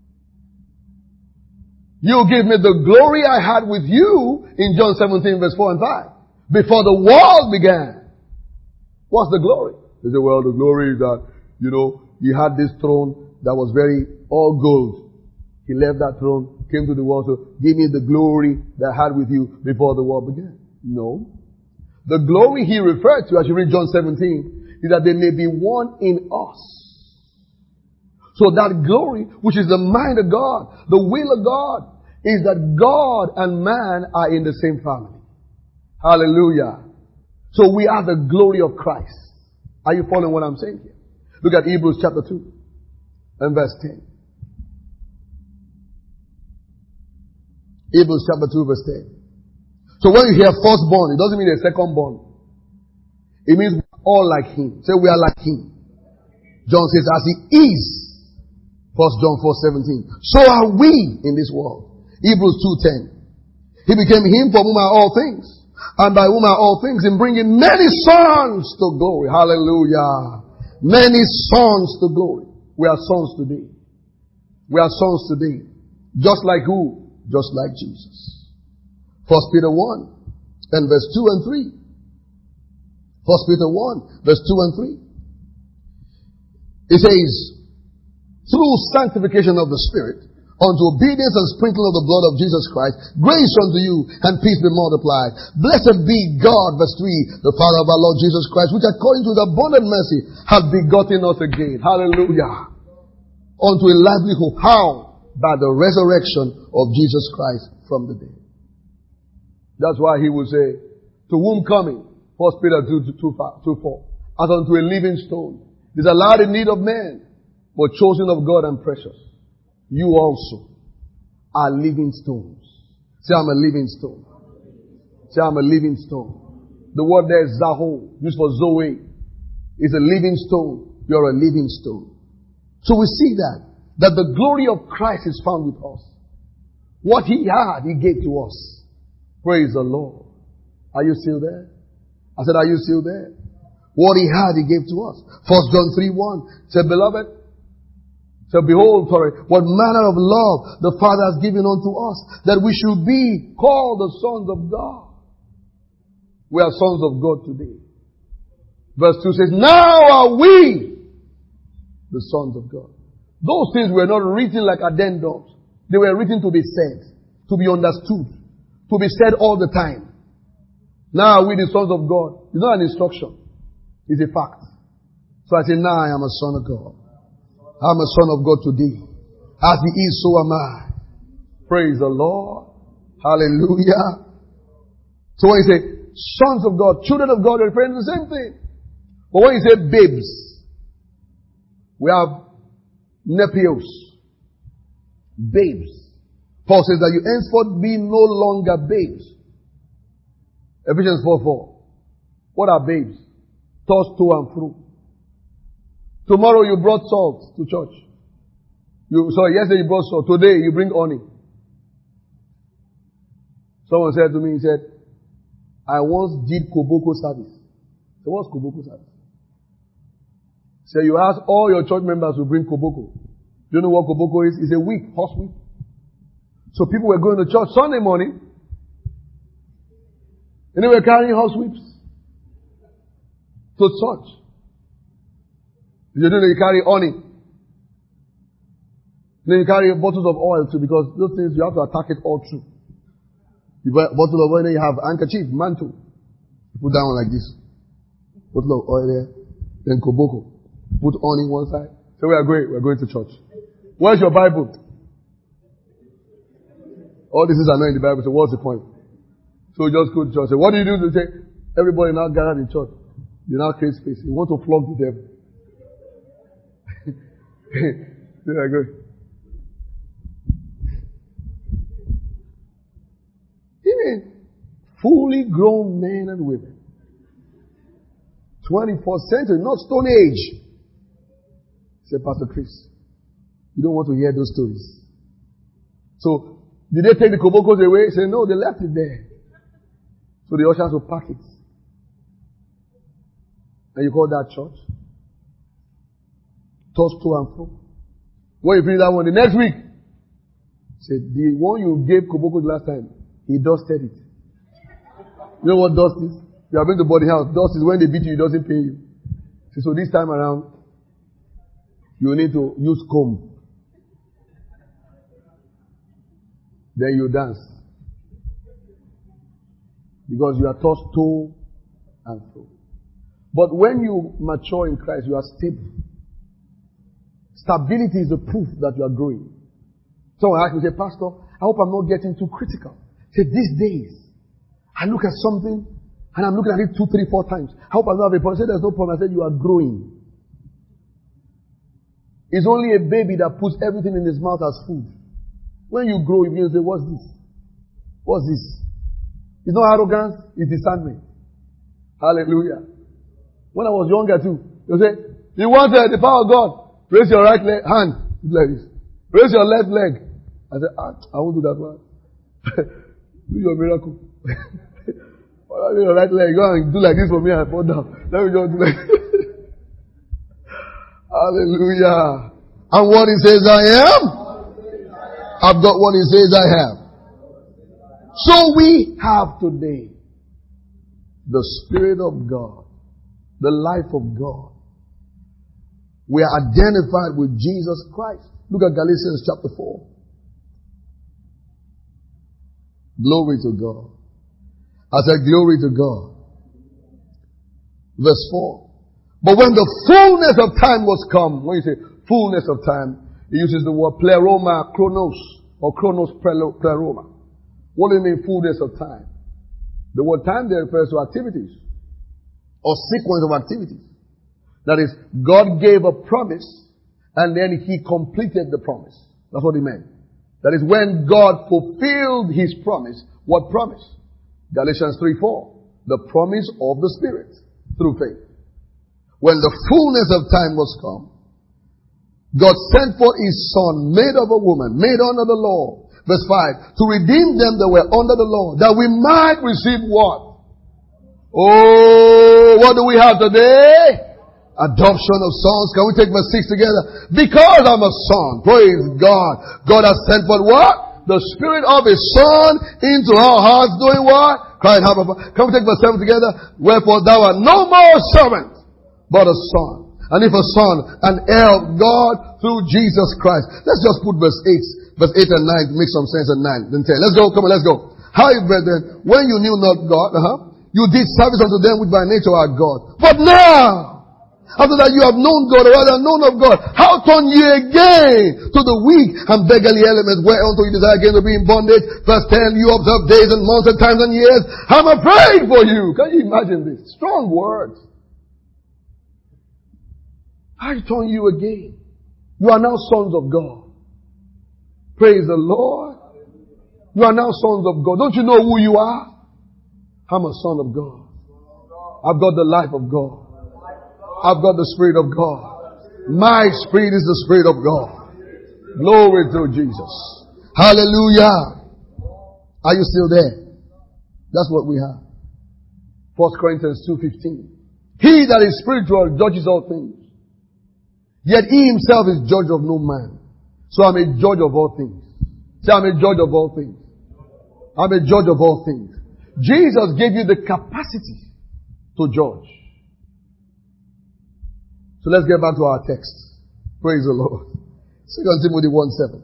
you give me the glory I had with you in John seventeen verse four and five. Before the world began. What's the glory? They say, well, the glory is that, you know, you had this throne that was very all gold. He left that throne, came to the world, so give me the glory that I had with you before the world began. No. The glory he referred to, as you read John seventeen, is that there may be one in us. So that glory, which is the mind of God, the will of God, is that God and man are in the same family. Hallelujah. So we are the glory of Christ. Are you following what I'm saying here? Look at Hebrews chapter two and verse ten. Hebrews chapter two verse ten. So when you hear firstborn, it doesn't mean a secondborn. It means we're all like him. Say we are like him. John says, as he is. First John four seventeen. So are we in this world. Hebrews two ten. He became him for whom are all things, and by whom are all things, in bringing many sons to glory. Hallelujah. Many sons to glory. We are sons today. We are sons today. Just like who? Just like Jesus. First Peter one and verse two and three. First Peter one, verse two and three. It says, through sanctification of the Spirit, unto obedience and sprinkling of the blood of Jesus Christ, grace unto you and peace be multiplied. Blessed be God, verse three, the Father of our Lord Jesus Christ, which according to his abundant mercy hath begotten us again. Hallelujah. Unto a lively hope. How? By the resurrection of Jesus Christ from the dead. That's why he will say, to whom coming? First Peter two, two, four. As unto a living stone. It is allowed in need of men, but chosen of God and precious. You also are living stones. Say, I'm a living stone. Say, I'm a living stone. The word there is zaho, used for zoe. It's a living stone. You're a living stone. So we see that, that the glory of Christ is found with us. What he had, he gave to us. Praise the Lord. Are you still there? I said, are you still there? What he had, he gave to us. First John three one said, beloved, so behold, sorry, what manner of love the Father has given unto us, that we should be called the sons of God. We are sons of God today. Verse two says, now are we the sons of God. Those things were not written like addendums. They were written to be said, to be understood, to be said all the time. Now are we the sons of God. It's not an instruction. It's a fact. So I say, now I am a son of God. I'm a son of God today. As he is, so am I. Praise the Lord. Hallelujah. So when you say sons of God, children of God, they're referring to the same thing. But when you say babes, we have nepios. Babes. Paul says that you henceforth be no longer babes. Ephesians four four. What are babes? Tossed to and fro. Tomorrow you brought salt to church. You, sorry, yesterday you brought salt. Today you bring honey. Someone said to me, he said, I once did Koboko service. So what's Koboko service? So you ask all your church members to bring Koboko. Do you know what Koboko is? It's a whip, horse whip. So people were going to church Sunday morning, and they were carrying horse whips to church. You do know you carry honey. Then you carry bottles of oil too, because those things you have to attack it all through. You buy a bottle of oil, then you have handkerchief, mantle. You put that one like this. Bottle of oil there. Then koboko. Put honey one side. So we are going, we are going to church. Where's your Bible? All this is not in the Bible, so what's the point? So we just go to church. So what do you do to say, everybody now gathered in church? You now create space. You want to flog the devil. There I go. Even fully grown men and women. twenty-fourth century, not Stone Age. Said Pastor Chris, you don't want to hear those stories. So, did they take the kobokos away? He said, no, they left it there. So the ushers will pack it. And you call that church? Tossed to and fro. When you finish that one, the next week, say, the one you gave koboko last time, he dusted it. You know what dust is? You have been to body house. Dust is when they beat you, it doesn't pay you. Say, so this time around, you need to use comb. Then you dance. Because you are tossed to and fro. But when you mature in Christ, you are stable. Stability is a proof that you are growing. Someone asked me, say, Pastor, I hope I'm not getting too critical. Say, these days, I look at something and I'm looking at it two, three, four times. I hope I don't have a problem. I said, there's no problem. I said, you are growing. It's only a baby that puts everything in his mouth as food. When you grow, you say, what's this? What's this? It's not arrogance, it's discernment. Hallelujah. When I was younger too, you say, You want uh, the power of God? Raise your right leg, hand like this. Raise your left leg. I said, ah, I won't do that one. Do your miracle. Your right leg, go and do like this for me and I fall down. Let me just do like this. Hallelujah. And what he says I am, I've got what he says I have. So we have today the Spirit of God, the life of God. We are identified with Jesus Christ. Look at Galatians chapter four. Glory to God. I said glory to God. Verse four. But when the fullness of time was come, when you say fullness of time, it uses the word pleroma chronos, or chronos pleroma. What do you mean fullness of time? The word time there refers to activities, or sequence of activities. That is, God gave a promise, and then He completed the promise. That's what He meant. That is, when God fulfilled His promise, what promise? Galatians three four. The promise of the Spirit, through faith. When the fullness of time was come, God sent forth His Son, made of a woman, made under the law. Verse five. To redeem them that were under the law, that we might receive what? Oh, what do we have today? Adoption of sons. Can we take verse six together? Because I'm a son. Praise God. God has sent forth what? The Spirit of His Son into our hearts, doing what? Crying, Abba. Can we take verse seven together? Wherefore thou art no more a servant, but a son. And if a son, an heir of God through Jesus Christ. Let's just put verse eight. Verse eight and nine to make some sense, and nine, then ten. Let's go, come on, let's go. How, brethren, when you knew not God, uh-huh, you did service unto them which by nature are God. But now, after that you have known God, or rather known of God, how turn ye again to the weak and beggarly elements whereunto you desire again to be in bondage? Verse ten, you observe days and months and times and years. I'm afraid for you. Can you imagine this? Strong words. How turn you again? You are now sons of God. Praise the Lord. You are now sons of God. Don't you know who you are? I'm a son of God. I've got the life of God. I've got the Spirit of God. My spirit is the Spirit of God. Glory to Jesus. Hallelujah. Are you still there? That's what we have. First Corinthians two fifteen. He that is spiritual judges all things. Yet he himself is judge of no man. So I'm a judge of all things. Say, I'm a judge of all things. I'm a judge of all things. Jesus gave you the capacity to judge. So let's get back to our text. Praise the Lord. Second Timothy one seven.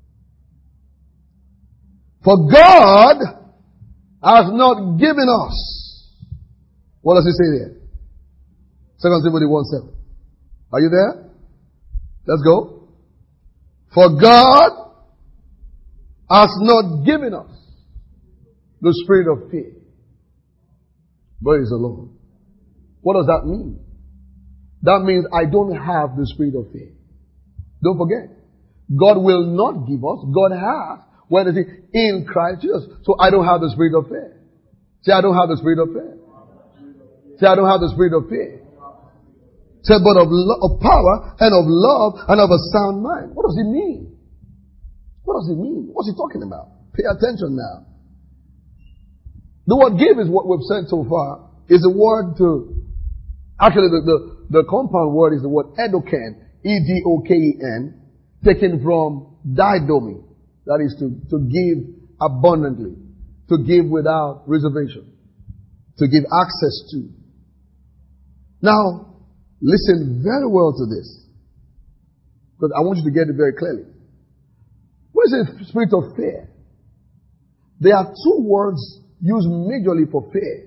For God has not given us. What does he say there? Second Timothy one seven. Are you there? Let's go. For God has not given us the spirit of fear. Praise the Lord. What does that mean? That means I don't have the spirit of fear. Don't forget. God will not give us. God has. Where is it? In Christ Jesus. So I don't have the spirit of fear. Say, I don't have the spirit of fear. Say, I don't have the spirit of fear. Say, but of, lo- of power and of love and of a sound mind. What does it mean? What does it mean? What's he talking about? Pay attention now. The word give is what we've said so far. Is a word to, actually the, the, the compound word is the word edoken, E D O K E N, taken from didomi. That is to, to give abundantly, to give without reservation, to give access to. Now, listen very well to this, because I want you to get it very clearly. What is the spirit of fear? There are two words used majorly for fear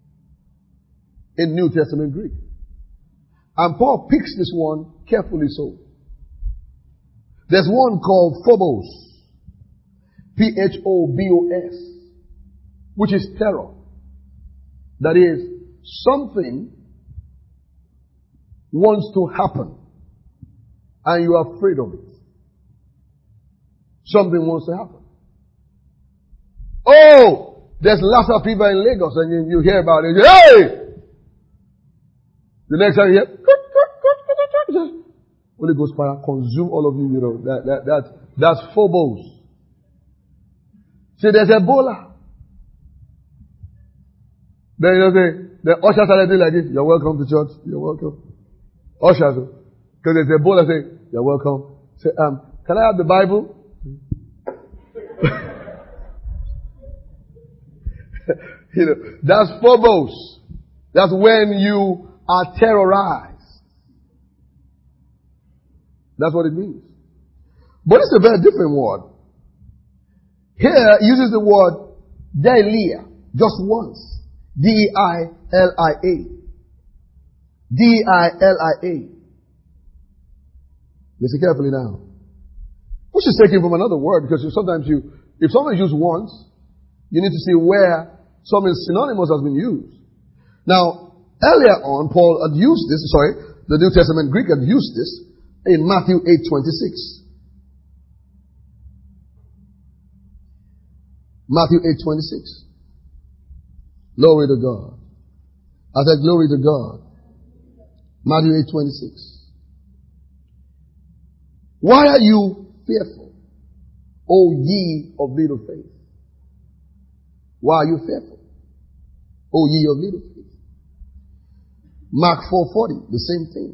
in New Testament Greek. And Paul picks this one carefully so. There's one called phobos. P H O B O S. Which is terror. That is, something wants to happen and you are afraid of it. Something wants to happen. Oh, there's Lassa fever in Lagos and you, you hear about it. Hey! The next time you hear, Holy Ghost fire consume all of you, you know. That, that, that, that's phobos. See, there's Ebola. Then, you know, say, the ushers are doing like this. You're welcome to church. You're welcome. Ushers. Because there's Ebola, say, you're welcome. Say, um, can I have the Bible? You know, that's phobos. That's when you are terrorized. That's what it means. But it's a very different word. Here it uses the word Delia just once. D E I L I A. D E I L I A. Listen carefully now. Which is taken from another word, because sometimes you, if something is used once, you need to see where something synonymous has been used. Now, earlier on, Paul had used this, sorry, the New Testament Greek had used this in Matthew eight twenty-six. Matthew eight twenty-six. Glory to God. I said glory to God. Matthew eight twenty-six. Why are you fearful, O ye of little faith? Why are you fearful, O ye of little faith? Mark four forty, the same thing.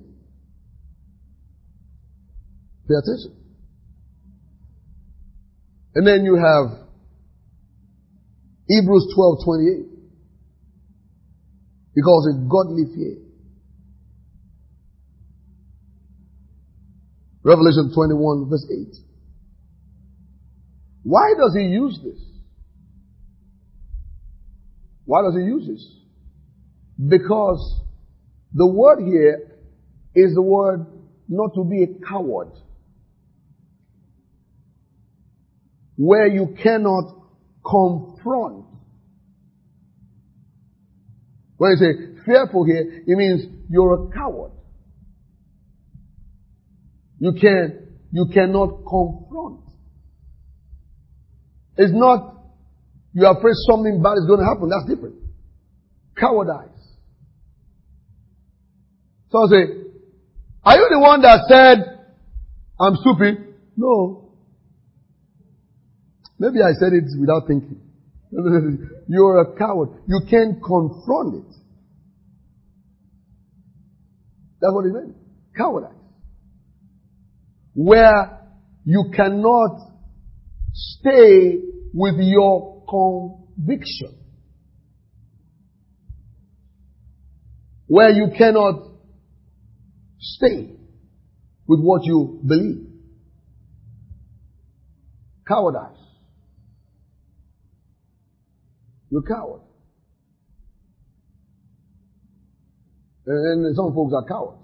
Pay attention. And then you have Hebrews twelve twenty-eight. He calls it godly fear. Revelation twenty-one verse eight. Why does he use this? Why does he use this? Because the word here is the word not to be a coward. Where you cannot confront. When you say fearful here, it means you're a coward. You can, you cannot confront. It's not you're afraid something bad is going to happen. That's different. Cowardice. So I say, are you the one that said, I'm stupid? No. Maybe I said it without thinking. You're a coward. You can't confront it. That's what it meant. Cowardice. Where you cannot stay with your conviction. Where you cannot stay with what you believe. Cowardice. You're a coward. And some folks are cowards.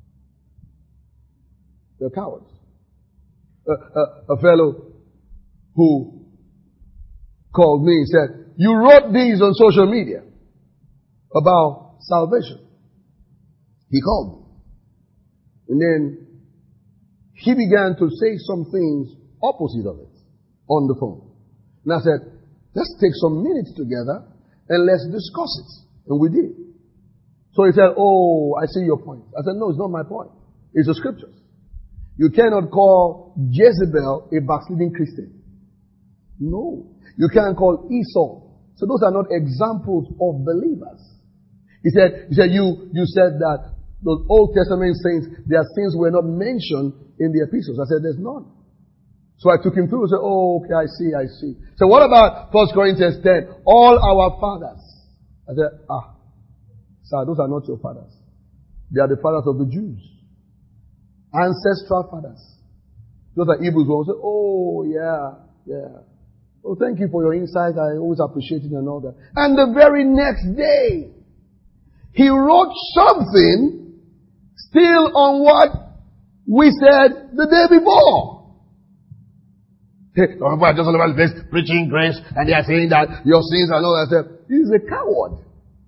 They're cowards. Uh, uh, a fellow who called me and said, you wrote these on social media about salvation. He called me. And then he began to say some things opposite of it on the phone. And I said, let's take some minutes together and let's discuss it. And we did. So he said, oh, I see your point. I said, no, it's not my point. It's the scriptures. You cannot call Jezebel a backsliding Christian. No. You can't call Esau. So those are not examples of believers. He said, he said, you, you said that the Old Testament saints, their sins were not mentioned in the epistles. I said, there's none. So I took him through and said, oh, okay, I see, I see. So what about First Corinthians ten? All our fathers. I said, ah, sir, those are not your fathers. They are the fathers of the Jews. Ancestral fathers. Those are Hebrews one. I said, oh, yeah, yeah. Oh, thank you for your insight. I always appreciate it and all that. And the very next day, he wrote something still on what we said the day before. Hey, oh, I just all about this preaching grace, and they are saying that your sins and all that stuff. He's a coward.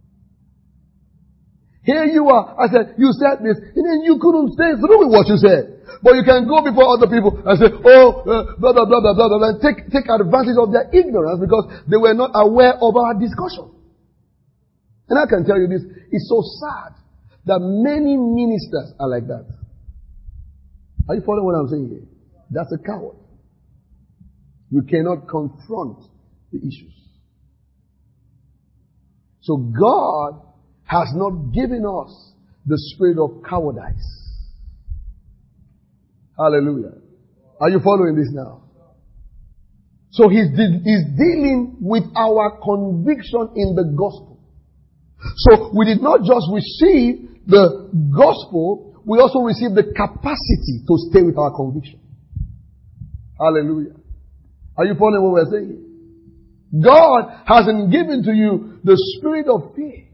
Here you are. I said, you said this, and then you couldn't stay through with what you said. But you can go before other people and say, oh, uh, blah, blah, blah, blah, blah, blah, and take, take advantage of their ignorance because they were not aware of our discussion. And I can tell you this, it's so sad that many ministers are like that. Are you following what I'm saying here? That's a coward. You cannot confront the issues. So God has not given us the spirit of cowardice. Hallelujah. Are you following this now? So he's, de- he's dealing with our conviction in the gospel. So we did not just receive the gospel, we also received the capacity to stay with our conviction. Hallelujah. Are you following what we're saying? God hasn't given to you the spirit of fear.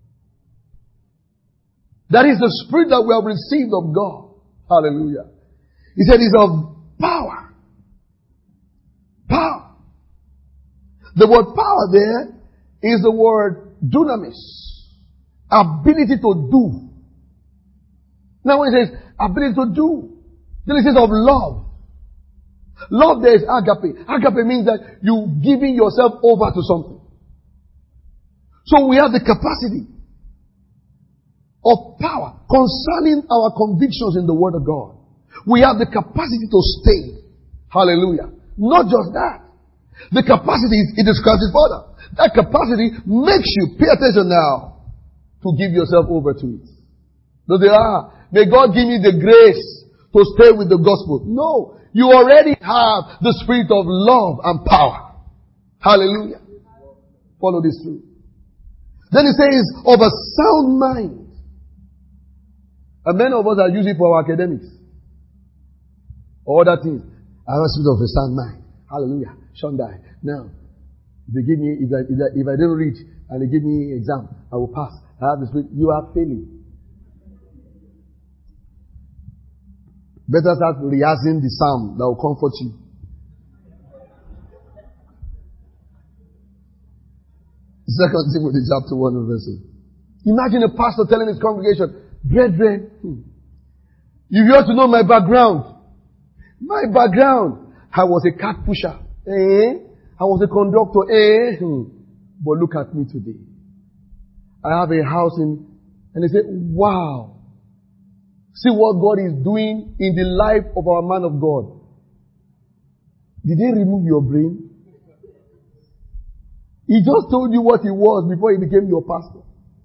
That is the spirit that we have received of God. Hallelujah. He said it's of power. Power. The word power there is the word dunamis. Ability to do. Now when it says ability to do, then it says of love. Love there is agape. Agape means that you giving yourself over to something. So we have the capacity of power concerning our convictions in the Word of God. We have the capacity to stay. Hallelujah. Not just that. The capacity, it describes it further. That capacity makes you, pay attention now, to give yourself over to it. Don't say, ah, may God give me the grace to stay with the gospel. No. You already have the spirit of love and power. Hallelujah. Follow this through. Then it says, of a sound mind. And many of us are using it for our academics. Or other things. I have a spirit of a sound mind. Hallelujah. Shundai. Now, if they give me, if I, if I, if I didn't read and they give me exam, I will pass. I have the spirit. You are failing. Better start rehearsing the psalm that will comfort you. Second Timothy chapter one verse eight. Imagine a pastor telling his congregation, brethren, hmm, you ought to know my background. My background. I was a cat pusher. Eh? I was a conductor. Eh? Hmm. But look at me today. I have a house in, and they say, wow. See what God is doing in the life of our man of God. Did he remove your brain? He just told you what he was before he became your pastor.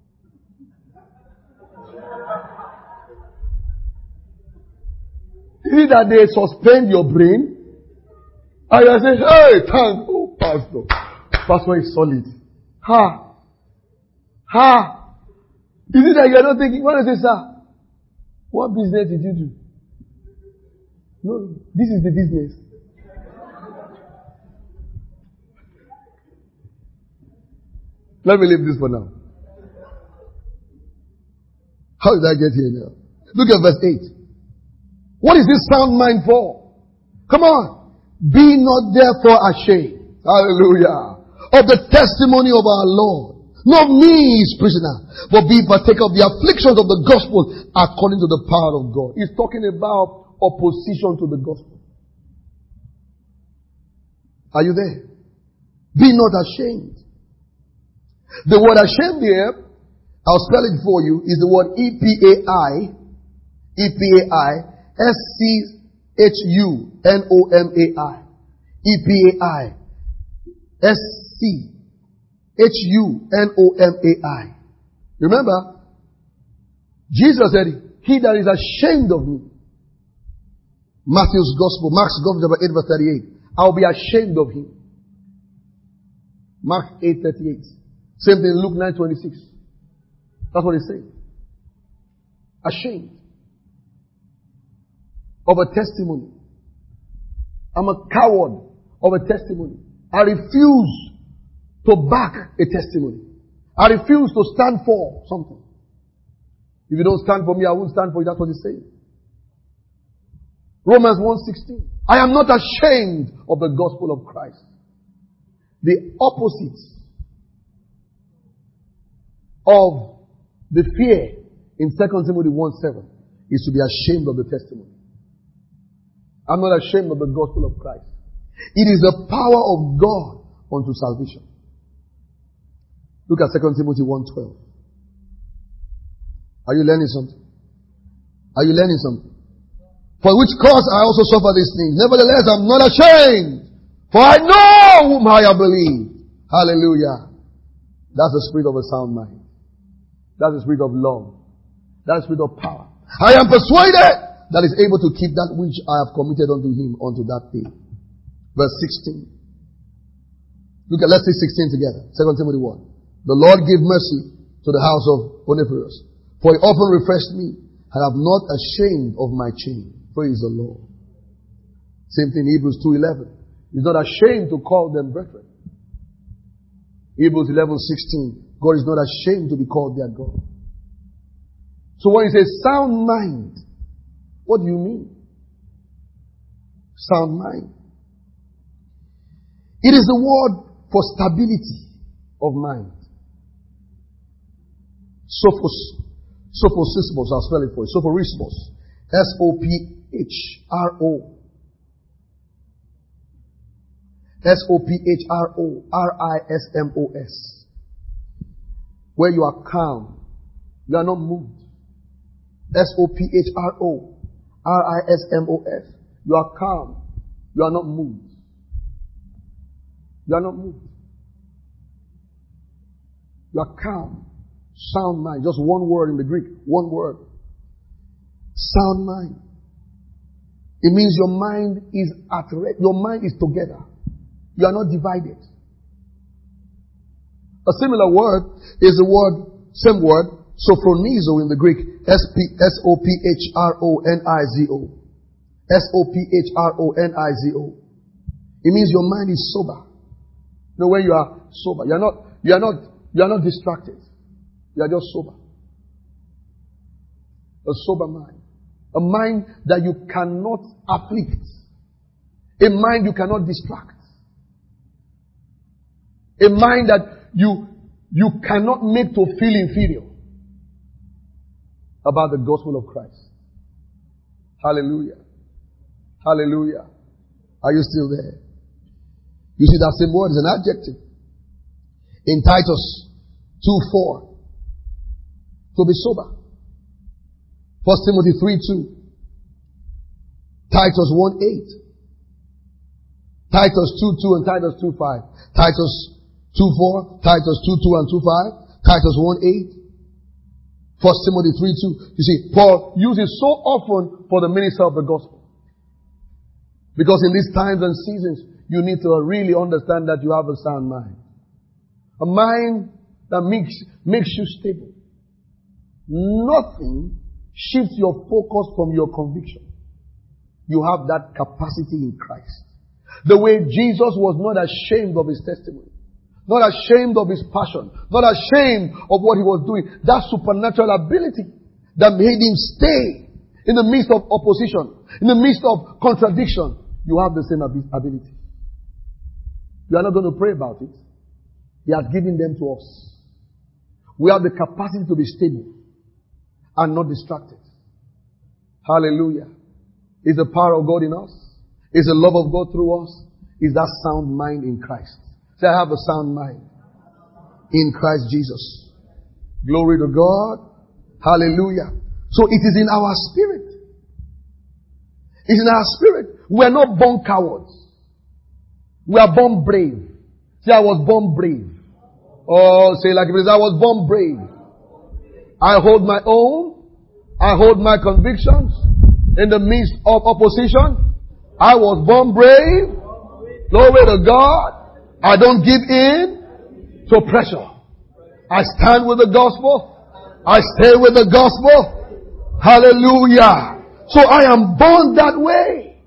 Is it that they suspend your brain? And you say, hey, thank oh, pastor. Pastor is solid. Ha. Ha. Is it that you're not thinking, when I say, sir, what business did you do? No, this is the business. Let me leave this for now. How did I get here now? Look at verse eight. What is this sound mind for? Come on. Be not therefore ashamed. Hallelujah. Of the testimony of our Lord. Not me his prisoner, but be partaker of the afflictions of the gospel according to the power of God. He's talking about opposition to the gospel. Are you there? Be not ashamed. The word ashamed here, I'll spell it for you, is the word E P A I, E P A I, S C H U N O M A I. E P A I, S C H U N O M A I. Remember, Jesus said, he that is ashamed of me. Matthew's Gospel, Mark's Gospel, chapter eight, verse thirty-eight. I'll be ashamed of him. Mark eight, thirty-eight. Same thing, Luke nine, twenty-six. That's what he's saying. Ashamed of a testimony. I'm a coward of a testimony. I refuse to back a testimony. I refuse to stand for something. If you don't stand for me, I won't stand for you. That's what he's saying. Romans one sixteen. I am not ashamed of the gospel of Christ. The opposite of the fear in Second Timothy one seven is to be ashamed of the testimony. I'm not ashamed of the gospel of Christ. It is the power of God unto salvation. Look at Second Timothy one twelve. Are you learning something? Are you learning something? For which cause I also suffer these things. Nevertheless, I'm not ashamed. For I know whom I have believed. Hallelujah. That's the spirit of a sound mind. That's the spirit of love. That's the spirit of power. I am persuaded that is able to keep that which I have committed unto him unto that day. Verse sixteen. Look at, let's see sixteen together. Second Timothy one. The Lord give mercy to the house of Onesiphorus, for he often refreshed me, and I have not ashamed of my chain. Praise the Lord. Same thing, Hebrews two eleven. He's not ashamed to call them brethren. Hebrews eleven sixteen. God is not ashamed to be called their God. So when he says sound mind, what do you mean? Sound mind. It is the word for stability of mind. Sophos, Sophorismos, I'll spell it for you. Sophorismos. S O P H R O. S O P H R O. R I S M O S. Where you are calm. You are not moved. S O P H R O. R I S M O S. You are calm. You are not moved. You are not moved. You are calm. Sound mind. Just one word in the Greek. One word. Sound mind. It means your mind is at rest. Your mind is together. You are not divided. A similar word is the word, same word, sophronizo in the Greek. S P S O P H R O N I Z O. S O P H R O N I Z O. It means your mind is sober. You know, when you are sober, you are not, you are not, you are not distracted. You are just sober. A sober mind. A mind that you cannot afflict. A mind you cannot distract. A mind that you, you cannot make to feel inferior about the gospel of Christ. Hallelujah. Hallelujah. Are you still there? You see that same word is an adjective. In Titus two four. To be sober. First Timothy three two. Titus one eight. Titus two two and Titus two five. Titus two four. Titus two two and two five. Titus one eight. First Timothy three two. You see, Paul uses so often for the minister of the gospel. Because in these times and seasons, you need to really understand that you have a sound mind. A mind that makes, makes you stable. Nothing shifts your focus from your conviction. You have that capacity in Christ. The way Jesus was not ashamed of his testimony. Not ashamed of his passion. Not ashamed of what he was doing. That supernatural ability that made him stay in the midst of opposition. In the midst of contradiction. You have the same ability. You are not going to pray about it. He has given them to us. We have the capacity to be stable and not distracted. Hallelujah. Is the power of God in us? Is the love of God through us? Is that sound mind in Christ? Say, I have a sound mind in Christ Jesus. Glory to God. Hallelujah. So it is in our spirit. It's in our spirit. We are not born cowards. We are born brave. Say, I was born brave. Oh, say like it is, I was born brave. I hold my own. I hold my convictions. In the midst of opposition, I was born brave. Glory to God. I don't give in to pressure. I stand with the gospel. I stay with the gospel. Hallelujah. So I am born that way.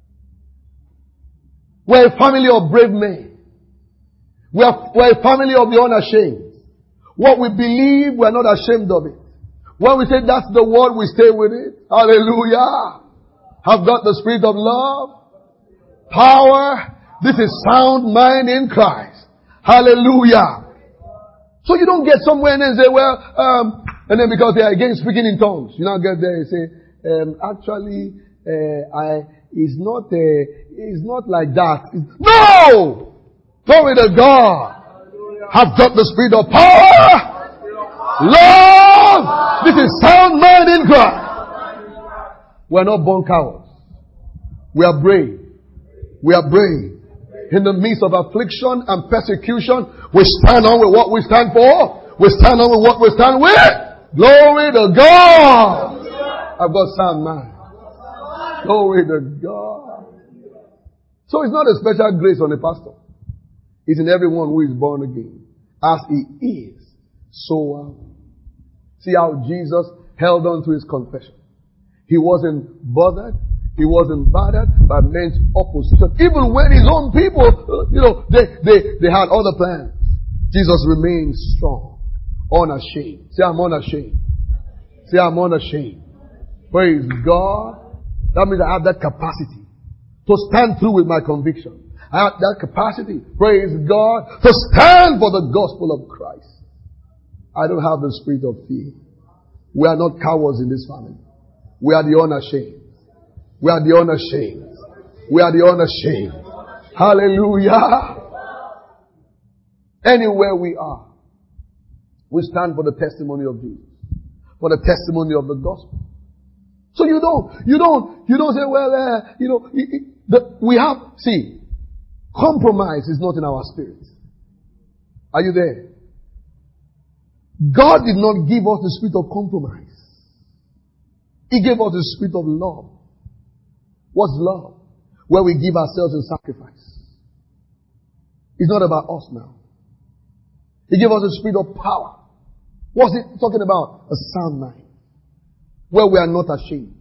We're a family of brave men. We are, we're a family of the unashamed. What we believe, we're not ashamed of it. When we say that's the word, we stay with it. Hallelujah. Have got the spirit of love, power. This is sound mind in Christ. Hallelujah. So you don't get somewhere and then say, well, um, and then because they are against speaking in tongues, you now get there and say, um, actually, uh, I, it's not, uh, it's not like that. It's, no! Glory to God. Have got the spirit of power, love. This is sound mind in Christ. We're not born cowards. We are brave. We are brave. In the midst of affliction and persecution, we stand on with what we stand for. We stand on with what we stand with. Glory to God. I've got sound mind. Glory to God. So it's not a special grace on a pastor. It's in everyone who is born again. As he is, so are we. See how Jesus held on to his confession. He wasn't bothered. He wasn't bothered by men's opposition. Even when his own people, you know, they, they, they had other plans. Jesus remained strong, unashamed. Say, I'm unashamed. Say, I'm unashamed. Praise God. That means I have that capacity to stand through with my conviction. I have that capacity, praise God, to stand for the gospel of Christ. I don't have the spirit of fear. We are not cowards in this family. We are the unashamed. We are the unashamed. We are the unashamed. Hallelujah. Anywhere we are, we stand for the testimony of Jesus. For the testimony of the gospel. So you don't, you don't, you don't say, well, uh, you know, it, it, the, we have, see, compromise is not in our spirit. Are you there? God did not give us the spirit of compromise. He gave us the spirit of love. What's love? Where we give ourselves in sacrifice. It's not about us now. He gave us the spirit of power. What's it talking about? A sound mind. Where we are not ashamed.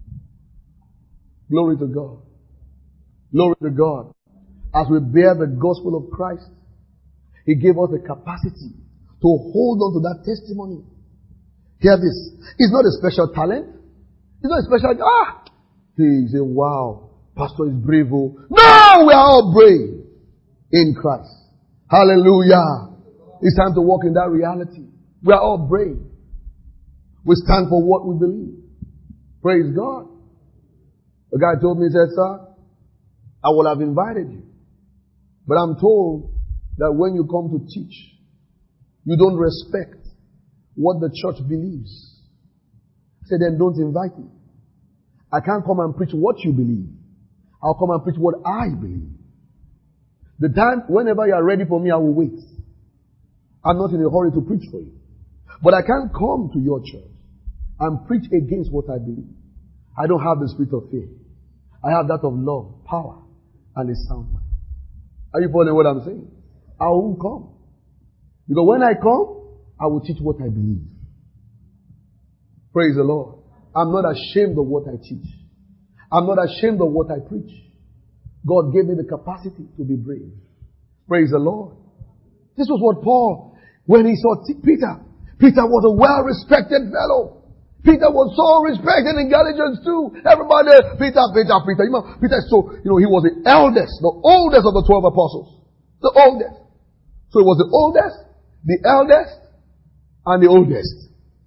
Glory to God. Glory to God. As we bear the gospel of Christ, He gave us the capacity to hold on to that testimony. Hear this. It's not a special talent. It's not a special, ah! He say, wow, pastor is brave. Oh. No, we are all brave in Christ. Hallelujah. It's time to walk in that reality. We are all brave. We stand for what we believe. Praise God. A guy told me, he said, sir, I would have invited you. But I'm told that when you come to teach, you don't respect what the church believes. I said, then don't invite me. I can't come and preach what you believe. I'll come and preach what I believe. The time, whenever you are ready for me, I will wait. I'm not in a hurry to preach for you. But I can't come to your church and preach against what I believe. I don't have the spirit of fear. I have that of love, power, and a sound mind. Are you following what I'm saying? I won't come. Because when I come, I will teach what I believe. Praise the Lord. I'm not ashamed of what I teach. I'm not ashamed of what I preach. God gave me the capacity to be brave. Praise the Lord. This was what Paul, when he saw T- Peter, Peter was a well-respected fellow. Peter was so respected in Galatians two. Everybody, Peter, Peter, Peter. You know, Peter, so, you know, he was the eldest, the oldest of the twelve apostles. The oldest. So he was the oldest, the eldest, and the oldest.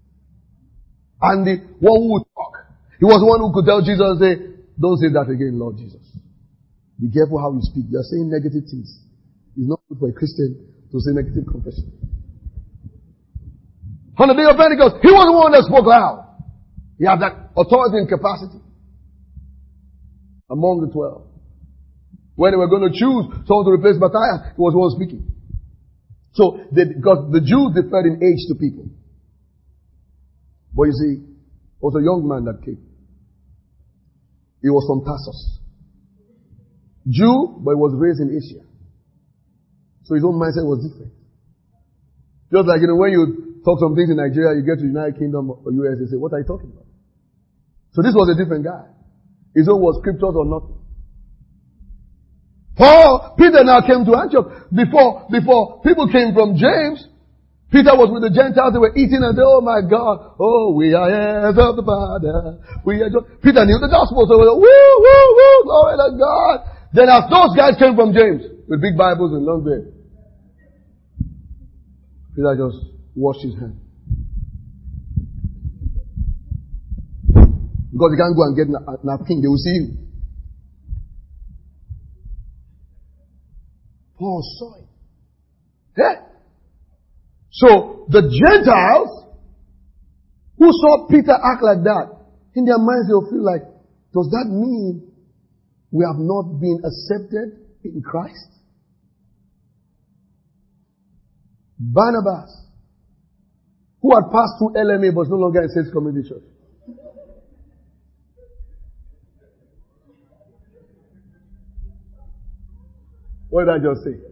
And the one who would talk. He was the one who could tell Jesus, say, don't say that again, Lord Jesus. Be careful how you speak. You are saying negative things. It's not good for a Christian to say negative confession. On the day of Pentecost, he was the one that spoke loud. He had that authority and capacity among the twelve. When they were going to choose someone to replace Matthias, he was the one speaking. So, they, because the Jews differed in age to people. But you see, there was a young man that came. He was from Tarsus. Jew, but he was raised in Asia. So his own mindset was different. Just like, you know, when you talk some things in Nigeria, you get to the United Kingdom or U S, they say, what are you talking about? So this was a different guy. His own was scriptures or nothing. Paul, Peter now came to Antioch. Before, before people came from James, Peter was with the Gentiles, they were eating and said, oh my God, oh, we are heirs of the Father. We are just, Peter knew the gospel, so we were, woo, woo, woo, glory to God. Then as those guys came from James, with big Bibles and long beard, Peter just washed his hand. Because he can't go and get a napkin, they will see him. Paul saw it. Yeah. So, the Gentiles who saw Peter act like that, in their minds they'll feel like, does that mean We have not been accepted in Christ. Barnabas, who had passed through L M A but no longer in Saints Community Church. What did I just say?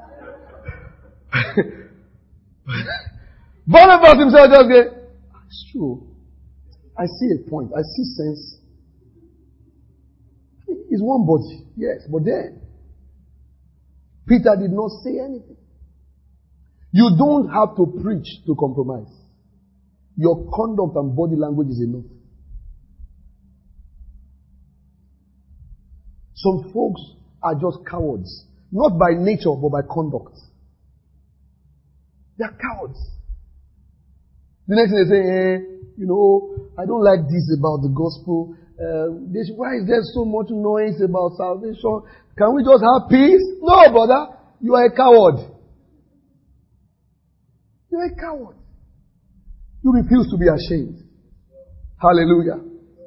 Barnabas himself just get, it's true. I see a point. I see sense. It's one body. Yes, but then Peter did not say anything. You don't have to preach to compromise. Your conduct and body language is enough. Some folks are just cowards. Not by nature, but by conduct. They are cowards. The next thing they say, hey, you know, I don't like this about the gospel. Uh, this, why is there so much noise about salvation? Can we just have peace? No, brother. You are a coward. You are a coward. You refuse to be ashamed. Hallelujah.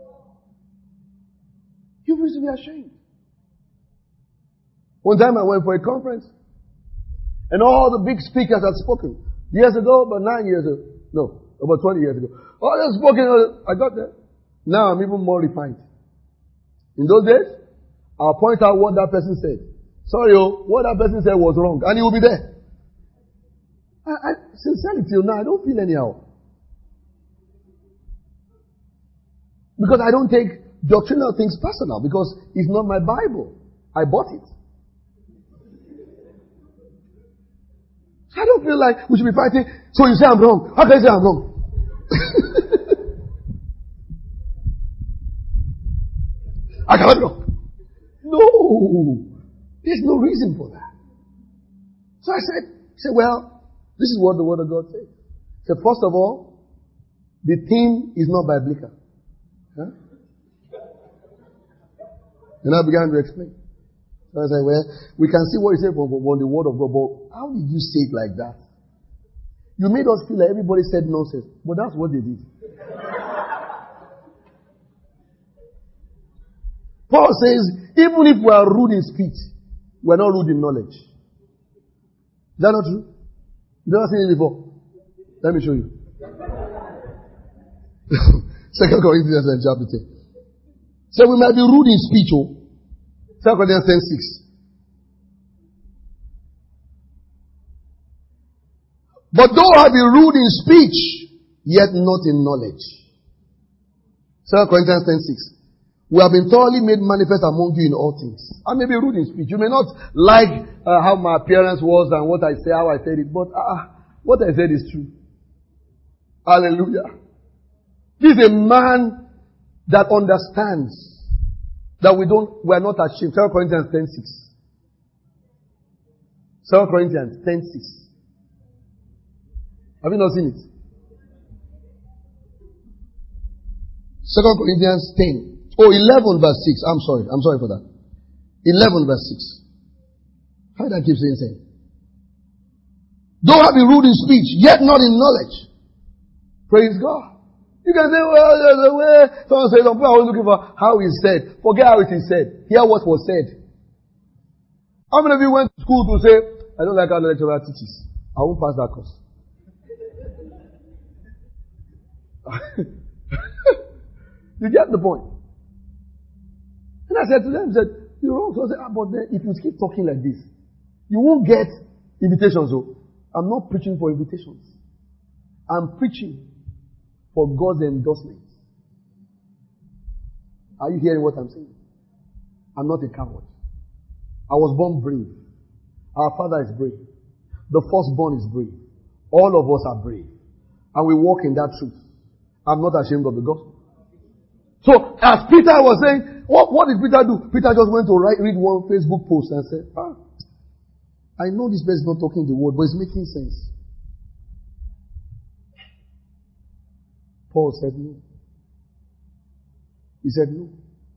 You refuse to be ashamed. One time I went for a conference, and all the big speakers had spoken. Years ago, about nine years ago. No, about twenty years ago. All they had spoken, I got there. Now I'm even more refined. In those days, I'll point out what that person said. Sorry, oh, what that person said was wrong. And he will be there. I, I, sincerely, till now, I don't feel anyhow. Because I don't take doctrinal things personal. Because it's not my Bible. I bought it. I don't feel like we should be fighting. So you say I'm wrong. How can you say I'm wrong? I cannot be wrong. No. There's no reason for that. So I said, I said, well, this is what the Word of God says. So first of all, the theme is not biblical. Huh? And I began to explain. So I said, well, we can see what you say from, from the Word of God, but how did you say it like that? You made us feel like everybody said nonsense, but that's what they did. Paul says, even if we are rude in speech, we are not rude in knowledge. Is that not true? You never seen it before? Let me show you. Second Corinthians chapter ten. So we might be rude in speech, oh. Second Corinthians ten six. But though I be rude in speech, yet not in knowledge. Second Corinthians ten six. We have been thoroughly made manifest among you in all things. I may be rude in speech. You may not like uh, how my appearance was and what I say, how I said it, but uh, what I said is true. Hallelujah. This is a man that understands that we don't, we are not ashamed. Second Corinthians ten six. Second Corinthians ten six. Have you not seen it? Second Corinthians ten. Oh, eleven verse six. I'm sorry. I'm sorry for that. eleven verse six. How did I keep saying saying? Though I be rude in speech, yet not in knowledge. Praise God. You can say, well, there's a way. Someone says, I'm always looking for how it's said. Forget how it is said. Hear what was said. How many of you went to school to say, I don't like how the lecturer teaches. I won't pass that course. You get the point. And I said to them, I said, you're wrong. So I said, ah, but then if you keep talking like this, you won't get invitations. So I'm not preaching for invitations. I'm preaching for God's endorsement. Are you hearing what I'm saying? I'm not a coward. I was born brave. Our father is brave. The firstborn is brave. All of us are brave. And we walk in that truth. I'm not ashamed of the gospel. So, as Peter was saying, what, what did Peter do? Peter just went to write, read one Facebook post and said, ah, I know this person is not talking the word, but it's making sense. Paul said no. He said no.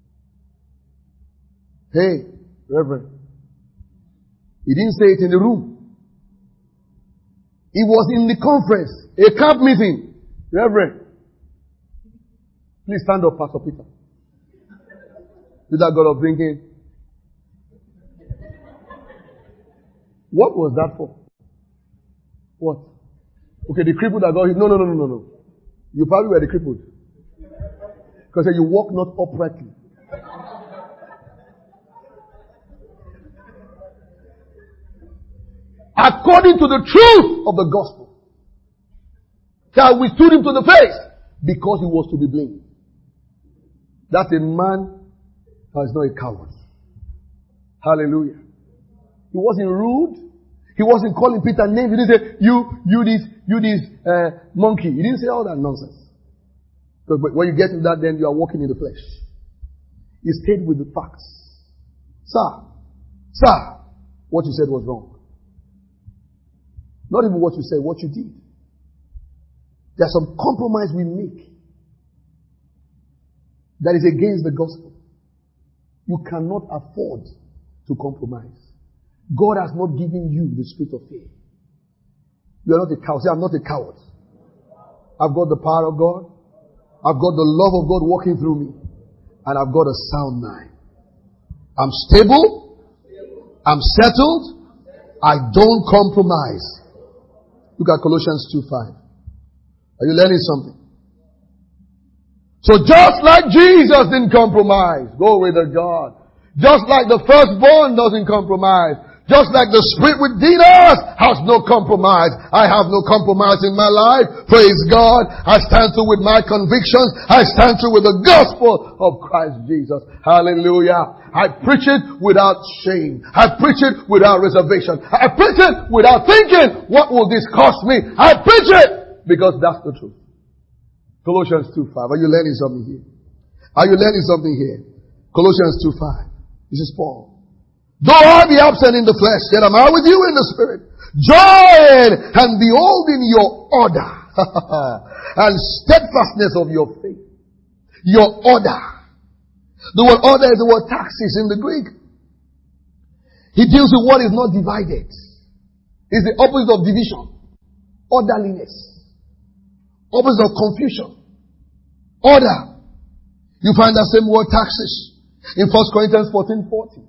Hey, Reverend. He didn't say it in the room. He was in the conference, a camp meeting. Reverend. Please stand up, Pastor Peter. Peter got up thinking, What was that for? What? Okay, the crippled that got hit. No, no, no, no, no, no. You probably were the crippled. Because you walk not uprightly. According to the truth of the gospel. That we stood him to the face because he was to be blamed. That's a man that is not a coward. Hallelujah. He wasn't rude. He wasn't calling Peter names. He didn't say, you, you this, you this, uh, monkey. He didn't say all that nonsense. But when you get to that, then you are walking in the flesh. He stayed with the facts. Sir, sir, what you said was wrong. Not even what you said, what you did. There's some compromise we make that is against the gospel. You cannot afford to compromise. God has not given you the spirit of fear. You are not a coward. Say, I'm not a coward. I've got the power of God. I've got the love of God working through me. And I've got a sound mind. I'm stable. I'm settled. I don't compromise. Look at Colossians two five. Are you learning something? So just like Jesus didn't compromise, go with the God. Just like the firstborn doesn't compromise. Just like the Spirit within us has no compromise. I have no compromise in my life. Praise God. I stand through with my convictions. I stand through with the gospel of Christ Jesus. Hallelujah. I preach it without shame. I preach it without reservation. I preach it without thinking, what will this cost me? I preach it because that's the truth. Colossians two five. Are you learning something here? Are you learning something here? Colossians two five. This is Paul. Though I be absent in the flesh, yet am I with you in the spirit. Join and beholding your order and steadfastness of your faith. Your order. The word order is the word taxis in the Greek. He deals with what is not divided. It's the opposite of division. Orderliness. Opposite of confusion. Order. You find that same word taxis in First Corinthians fourteen forty.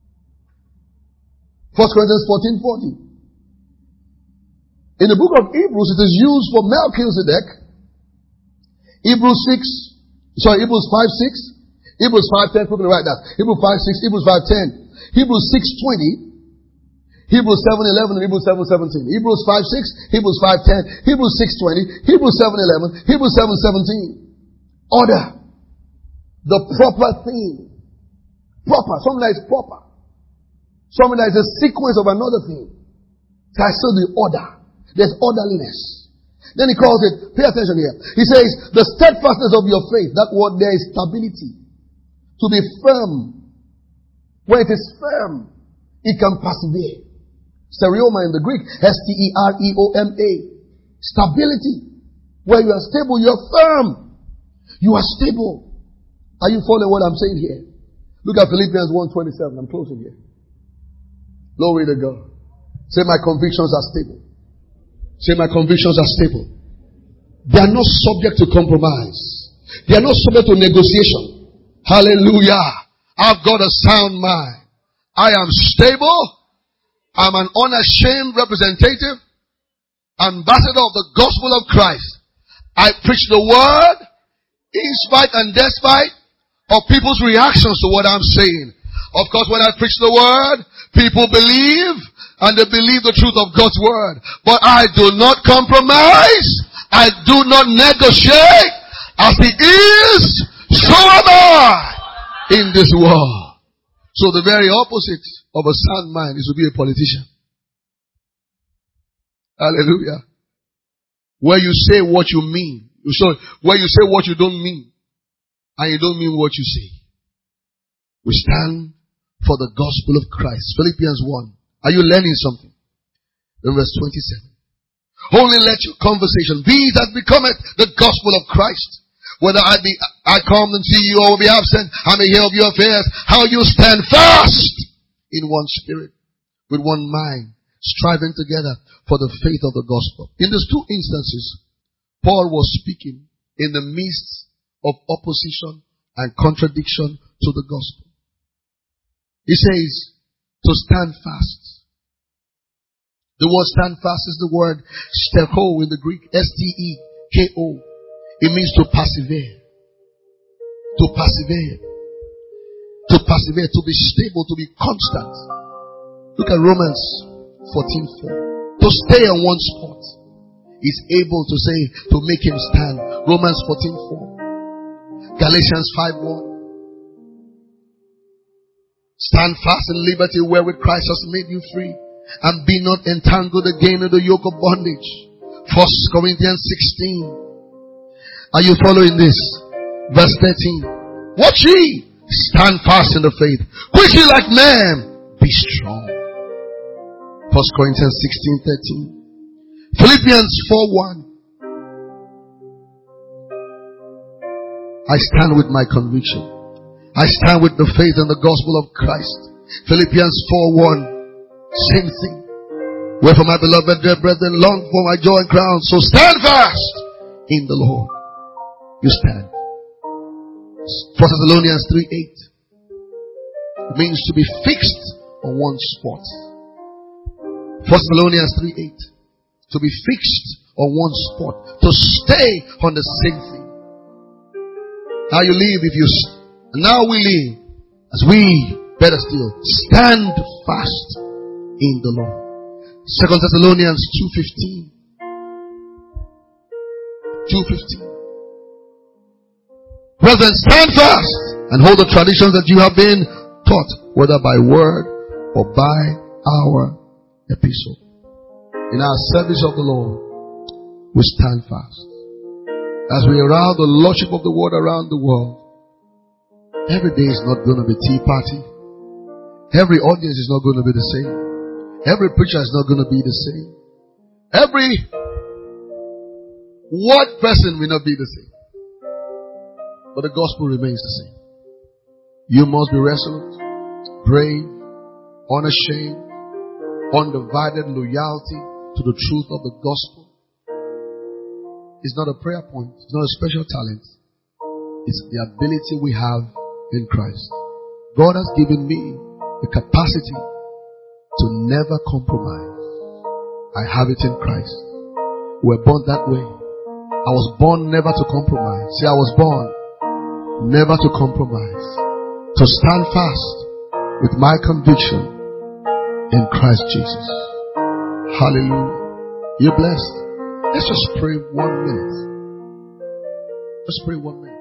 First Corinthians fourteen forty. In the book of Hebrews, it is used for Melchizedek. Hebrews six, sorry, Hebrews five six. Hebrews five ten, quickly write that. Hebrews five six, Hebrews five ten. Hebrews six twenty. Hebrews seven eleven and Hebrews seven seventeen. Hebrews five six, Hebrews five ten, Hebrews six twenty, Hebrews seven eleven, Hebrews seven seventeen. Order. The proper thing. Proper. Something that is proper. Something that is a sequence of another thing. So I saw the order. There's orderliness. Then he calls it, pay attention here. He says, the steadfastness of your faith. That word there is stability. To be firm. When it is firm, it can persevere. Stereoma in the Greek. S T E R E O M A. Stability. Where you are stable, you are firm. You are stable. Are you following what I'm saying here? Look at Philippians one twenty-seven. I'm closing here. Glory to God. Say my convictions are stable. Say my convictions are stable. They are not subject to compromise. They are not subject to negotiation. Hallelujah. I've got a sound mind. I am stable. I'm an unashamed representative, ambassador of the gospel of Christ. I preach the word in spite and despite of people's reactions to what I'm saying. Of course, when I preach the word, people believe, and they believe the truth of God's word. But I do not compromise. I do not negotiate. As He is, so am I in this world. So the very opposite of a sound mind is to be a politician. Hallelujah. Where you say what you mean. So where you say what you don't mean. And you don't mean what you say. We stand for the gospel of Christ. Philippians one. Are you learning something? In verse twenty-seven. Only let your conversation be that becometh the gospel of Christ. Whether I be, I come and see you or be absent, I may hear of your affairs, how you stand fast in one spirit, with one mind, striving together for the faith of the gospel. In these two instances, Paul was speaking in the midst of opposition and contradiction to the gospel. He says to stand fast. The word stand fast is the word steko in the Greek. S T E K O. It means to persevere. To persevere. To persevere. To be stable. To be constant. Look at Romans fourteen four. To stay on one spot is able to say, to make him stand. Romans fourteen four. Galatians five one. Stand fast in liberty wherewith Christ has made you free, and be not entangled again in the yoke of bondage. First Corinthians sixteen. Are you following this? Verse thirteen. Watch ye, stand fast in the faith. Quit ye like men, be strong. First Corinthians sixteen thirteen. Philippians four one. I stand with my conviction. I stand with the faith and the gospel of Christ. Philippians four one. Same thing. Wherefore, my beloved dear brethren, long for my joy and crown. So stand fast in the Lord. You stand. First Thessalonians three eight. It means to be fixed on one spot. First Thessalonians three eight. To be fixed on one spot. To stay on the same thing. How you live if you... And now we live as we, better still, stand fast in the Lord. Second Thessalonians two fifteen. two fifteen. Brethren, stand fast and hold the traditions that you have been taught, whether by word or by our epistle. In our service of the Lord, we stand fast. As we around the Lordship of the Word around the world, every day is not going to be tea party. Every audience is not going to be the same. Every preacher is not going to be the same. Every word person will not be the same. But the gospel remains the same. You must be resolute, brave, unashamed, undivided loyalty to the truth of the gospel. It's not a prayer point. It's not a special talent. It's the ability we have in Christ. God has given me the capacity to never compromise. I have it in Christ. We're born that way. I was born never to compromise. See, I was born never to compromise. To stand fast with my conviction in Christ Jesus. Hallelujah. You're blessed. Let's just pray one minute. Let's pray one minute.